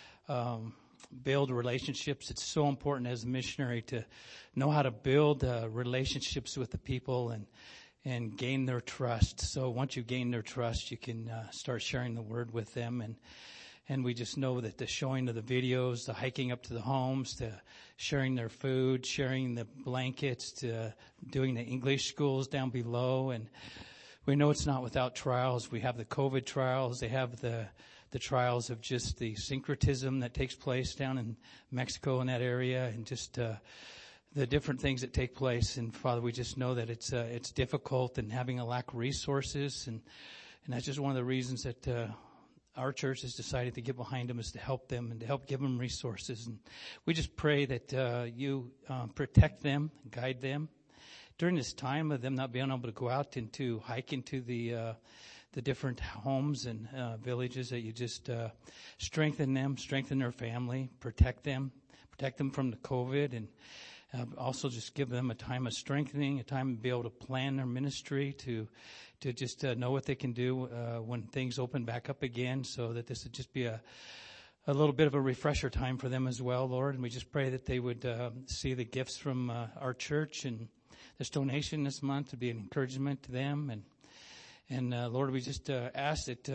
build relationships. It's so important as a missionary to know how to build relationships with the people and gain their trust. So once you gain their trust, you can start sharing the word with them. And we just know that the showing of the videos, the hiking up to the homes, to sharing their food, sharing the blankets, to doing the English schools down below. And we know it's not without trials. We have the COVID trials. They have the trials of just the syncretism that takes place down in Mexico in that area, and just the different things that take place. And Father, we just know that it's difficult and having a lack of resources. And that's just one of the reasons that our church has decided to get behind them, is to help them and to help give them resources. And we just pray that you protect them, guide them during this time of them not being able to go out and to hike into the different homes and villages, that you just strengthen them, strengthen their family, protect them from the COVID, and also just give them a time of strengthening, a time to be able to plan their ministry, to just know what they can do when things open back up again, so that this would just be a little bit of a refresher time for them as well, Lord. And we just pray that they would see the gifts from our church and this donation this month to be an encouragement to them. And Lord, we just ask that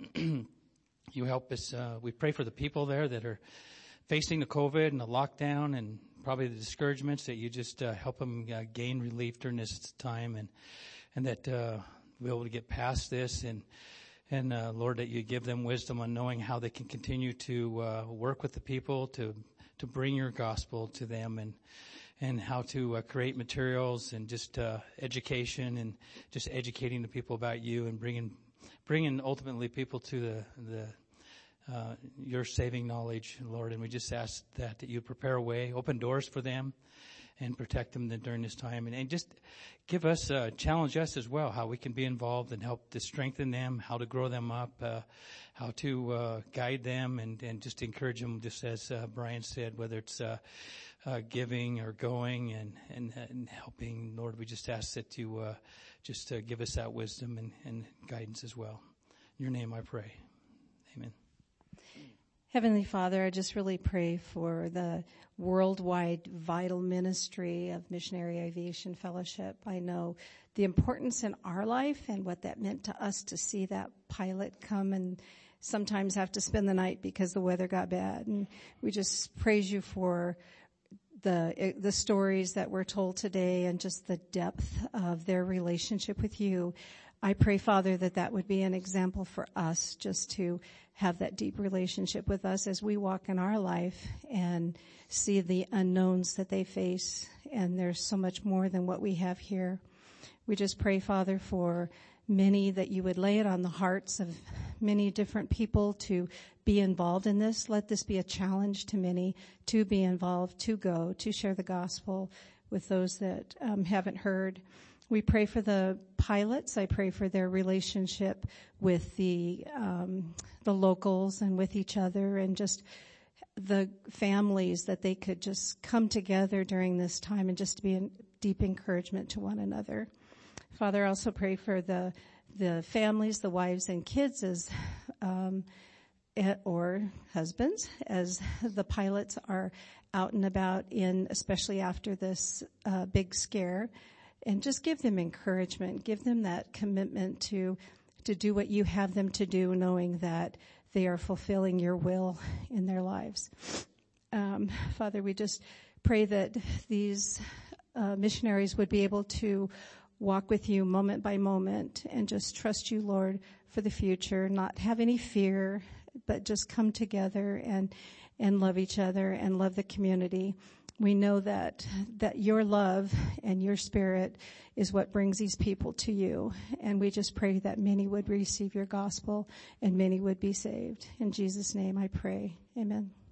you help us. We pray for the people there that are facing the COVID and the lockdown and probably the discouragements, that you just help them gain relief during this time, and that we'll be able to get past this. And Lord, that you give them wisdom on knowing how they can continue to work with the people to bring your gospel to them, and how to create materials and just education and just educating the people about you, and bringing ultimately people to your saving knowledge, Lord. And we just ask that you prepare a way, open doors for them, and protect them during this time. And just give us, challenge us as well, how we can be involved and help to strengthen them, how to grow them up, how to guide them, and just encourage them, just as Brian said, whether it's giving or going and helping. Lord, we just ask that you just give us that wisdom and guidance as well. In your name I pray. Amen. Heavenly Father, I just really pray for the worldwide vital ministry of Missionary Aviation Fellowship. I know the importance in our life and what that meant to us to see that pilot come and sometimes have to spend the night because the weather got bad. And we just praise you for the stories that were told today and just the depth of their relationship with you. I pray, Father, that would be an example for us, just to have that deep relationship with us as we walk in our life and see the unknowns that they face. And there's so much more than what we have here. We just pray, Father, for many, that you would lay it on the hearts of many different people to be involved in this. Let this be a challenge to many to be involved, to go, to share the gospel with those that haven't heard. We pray for the pilots. I pray for their relationship with the locals and with each other, and just the families, that they could just come together during this time and just to be a deep encouragement to one another. Father, I also pray for the families, the wives and kids or husbands, as the pilots are out and about especially after this big scare, and just give them encouragement, give them that commitment to do what you have them to do, knowing that they are fulfilling your will in their lives. Father, we just pray that these missionaries would be able to walk with you moment by moment and just trust you, Lord, for the future, not have any fear, but just come together and love each other and love the community. We know that your love and your spirit is what brings these people to you. And we just pray that many would receive your gospel and many would be saved. In Jesus' name I pray. Amen.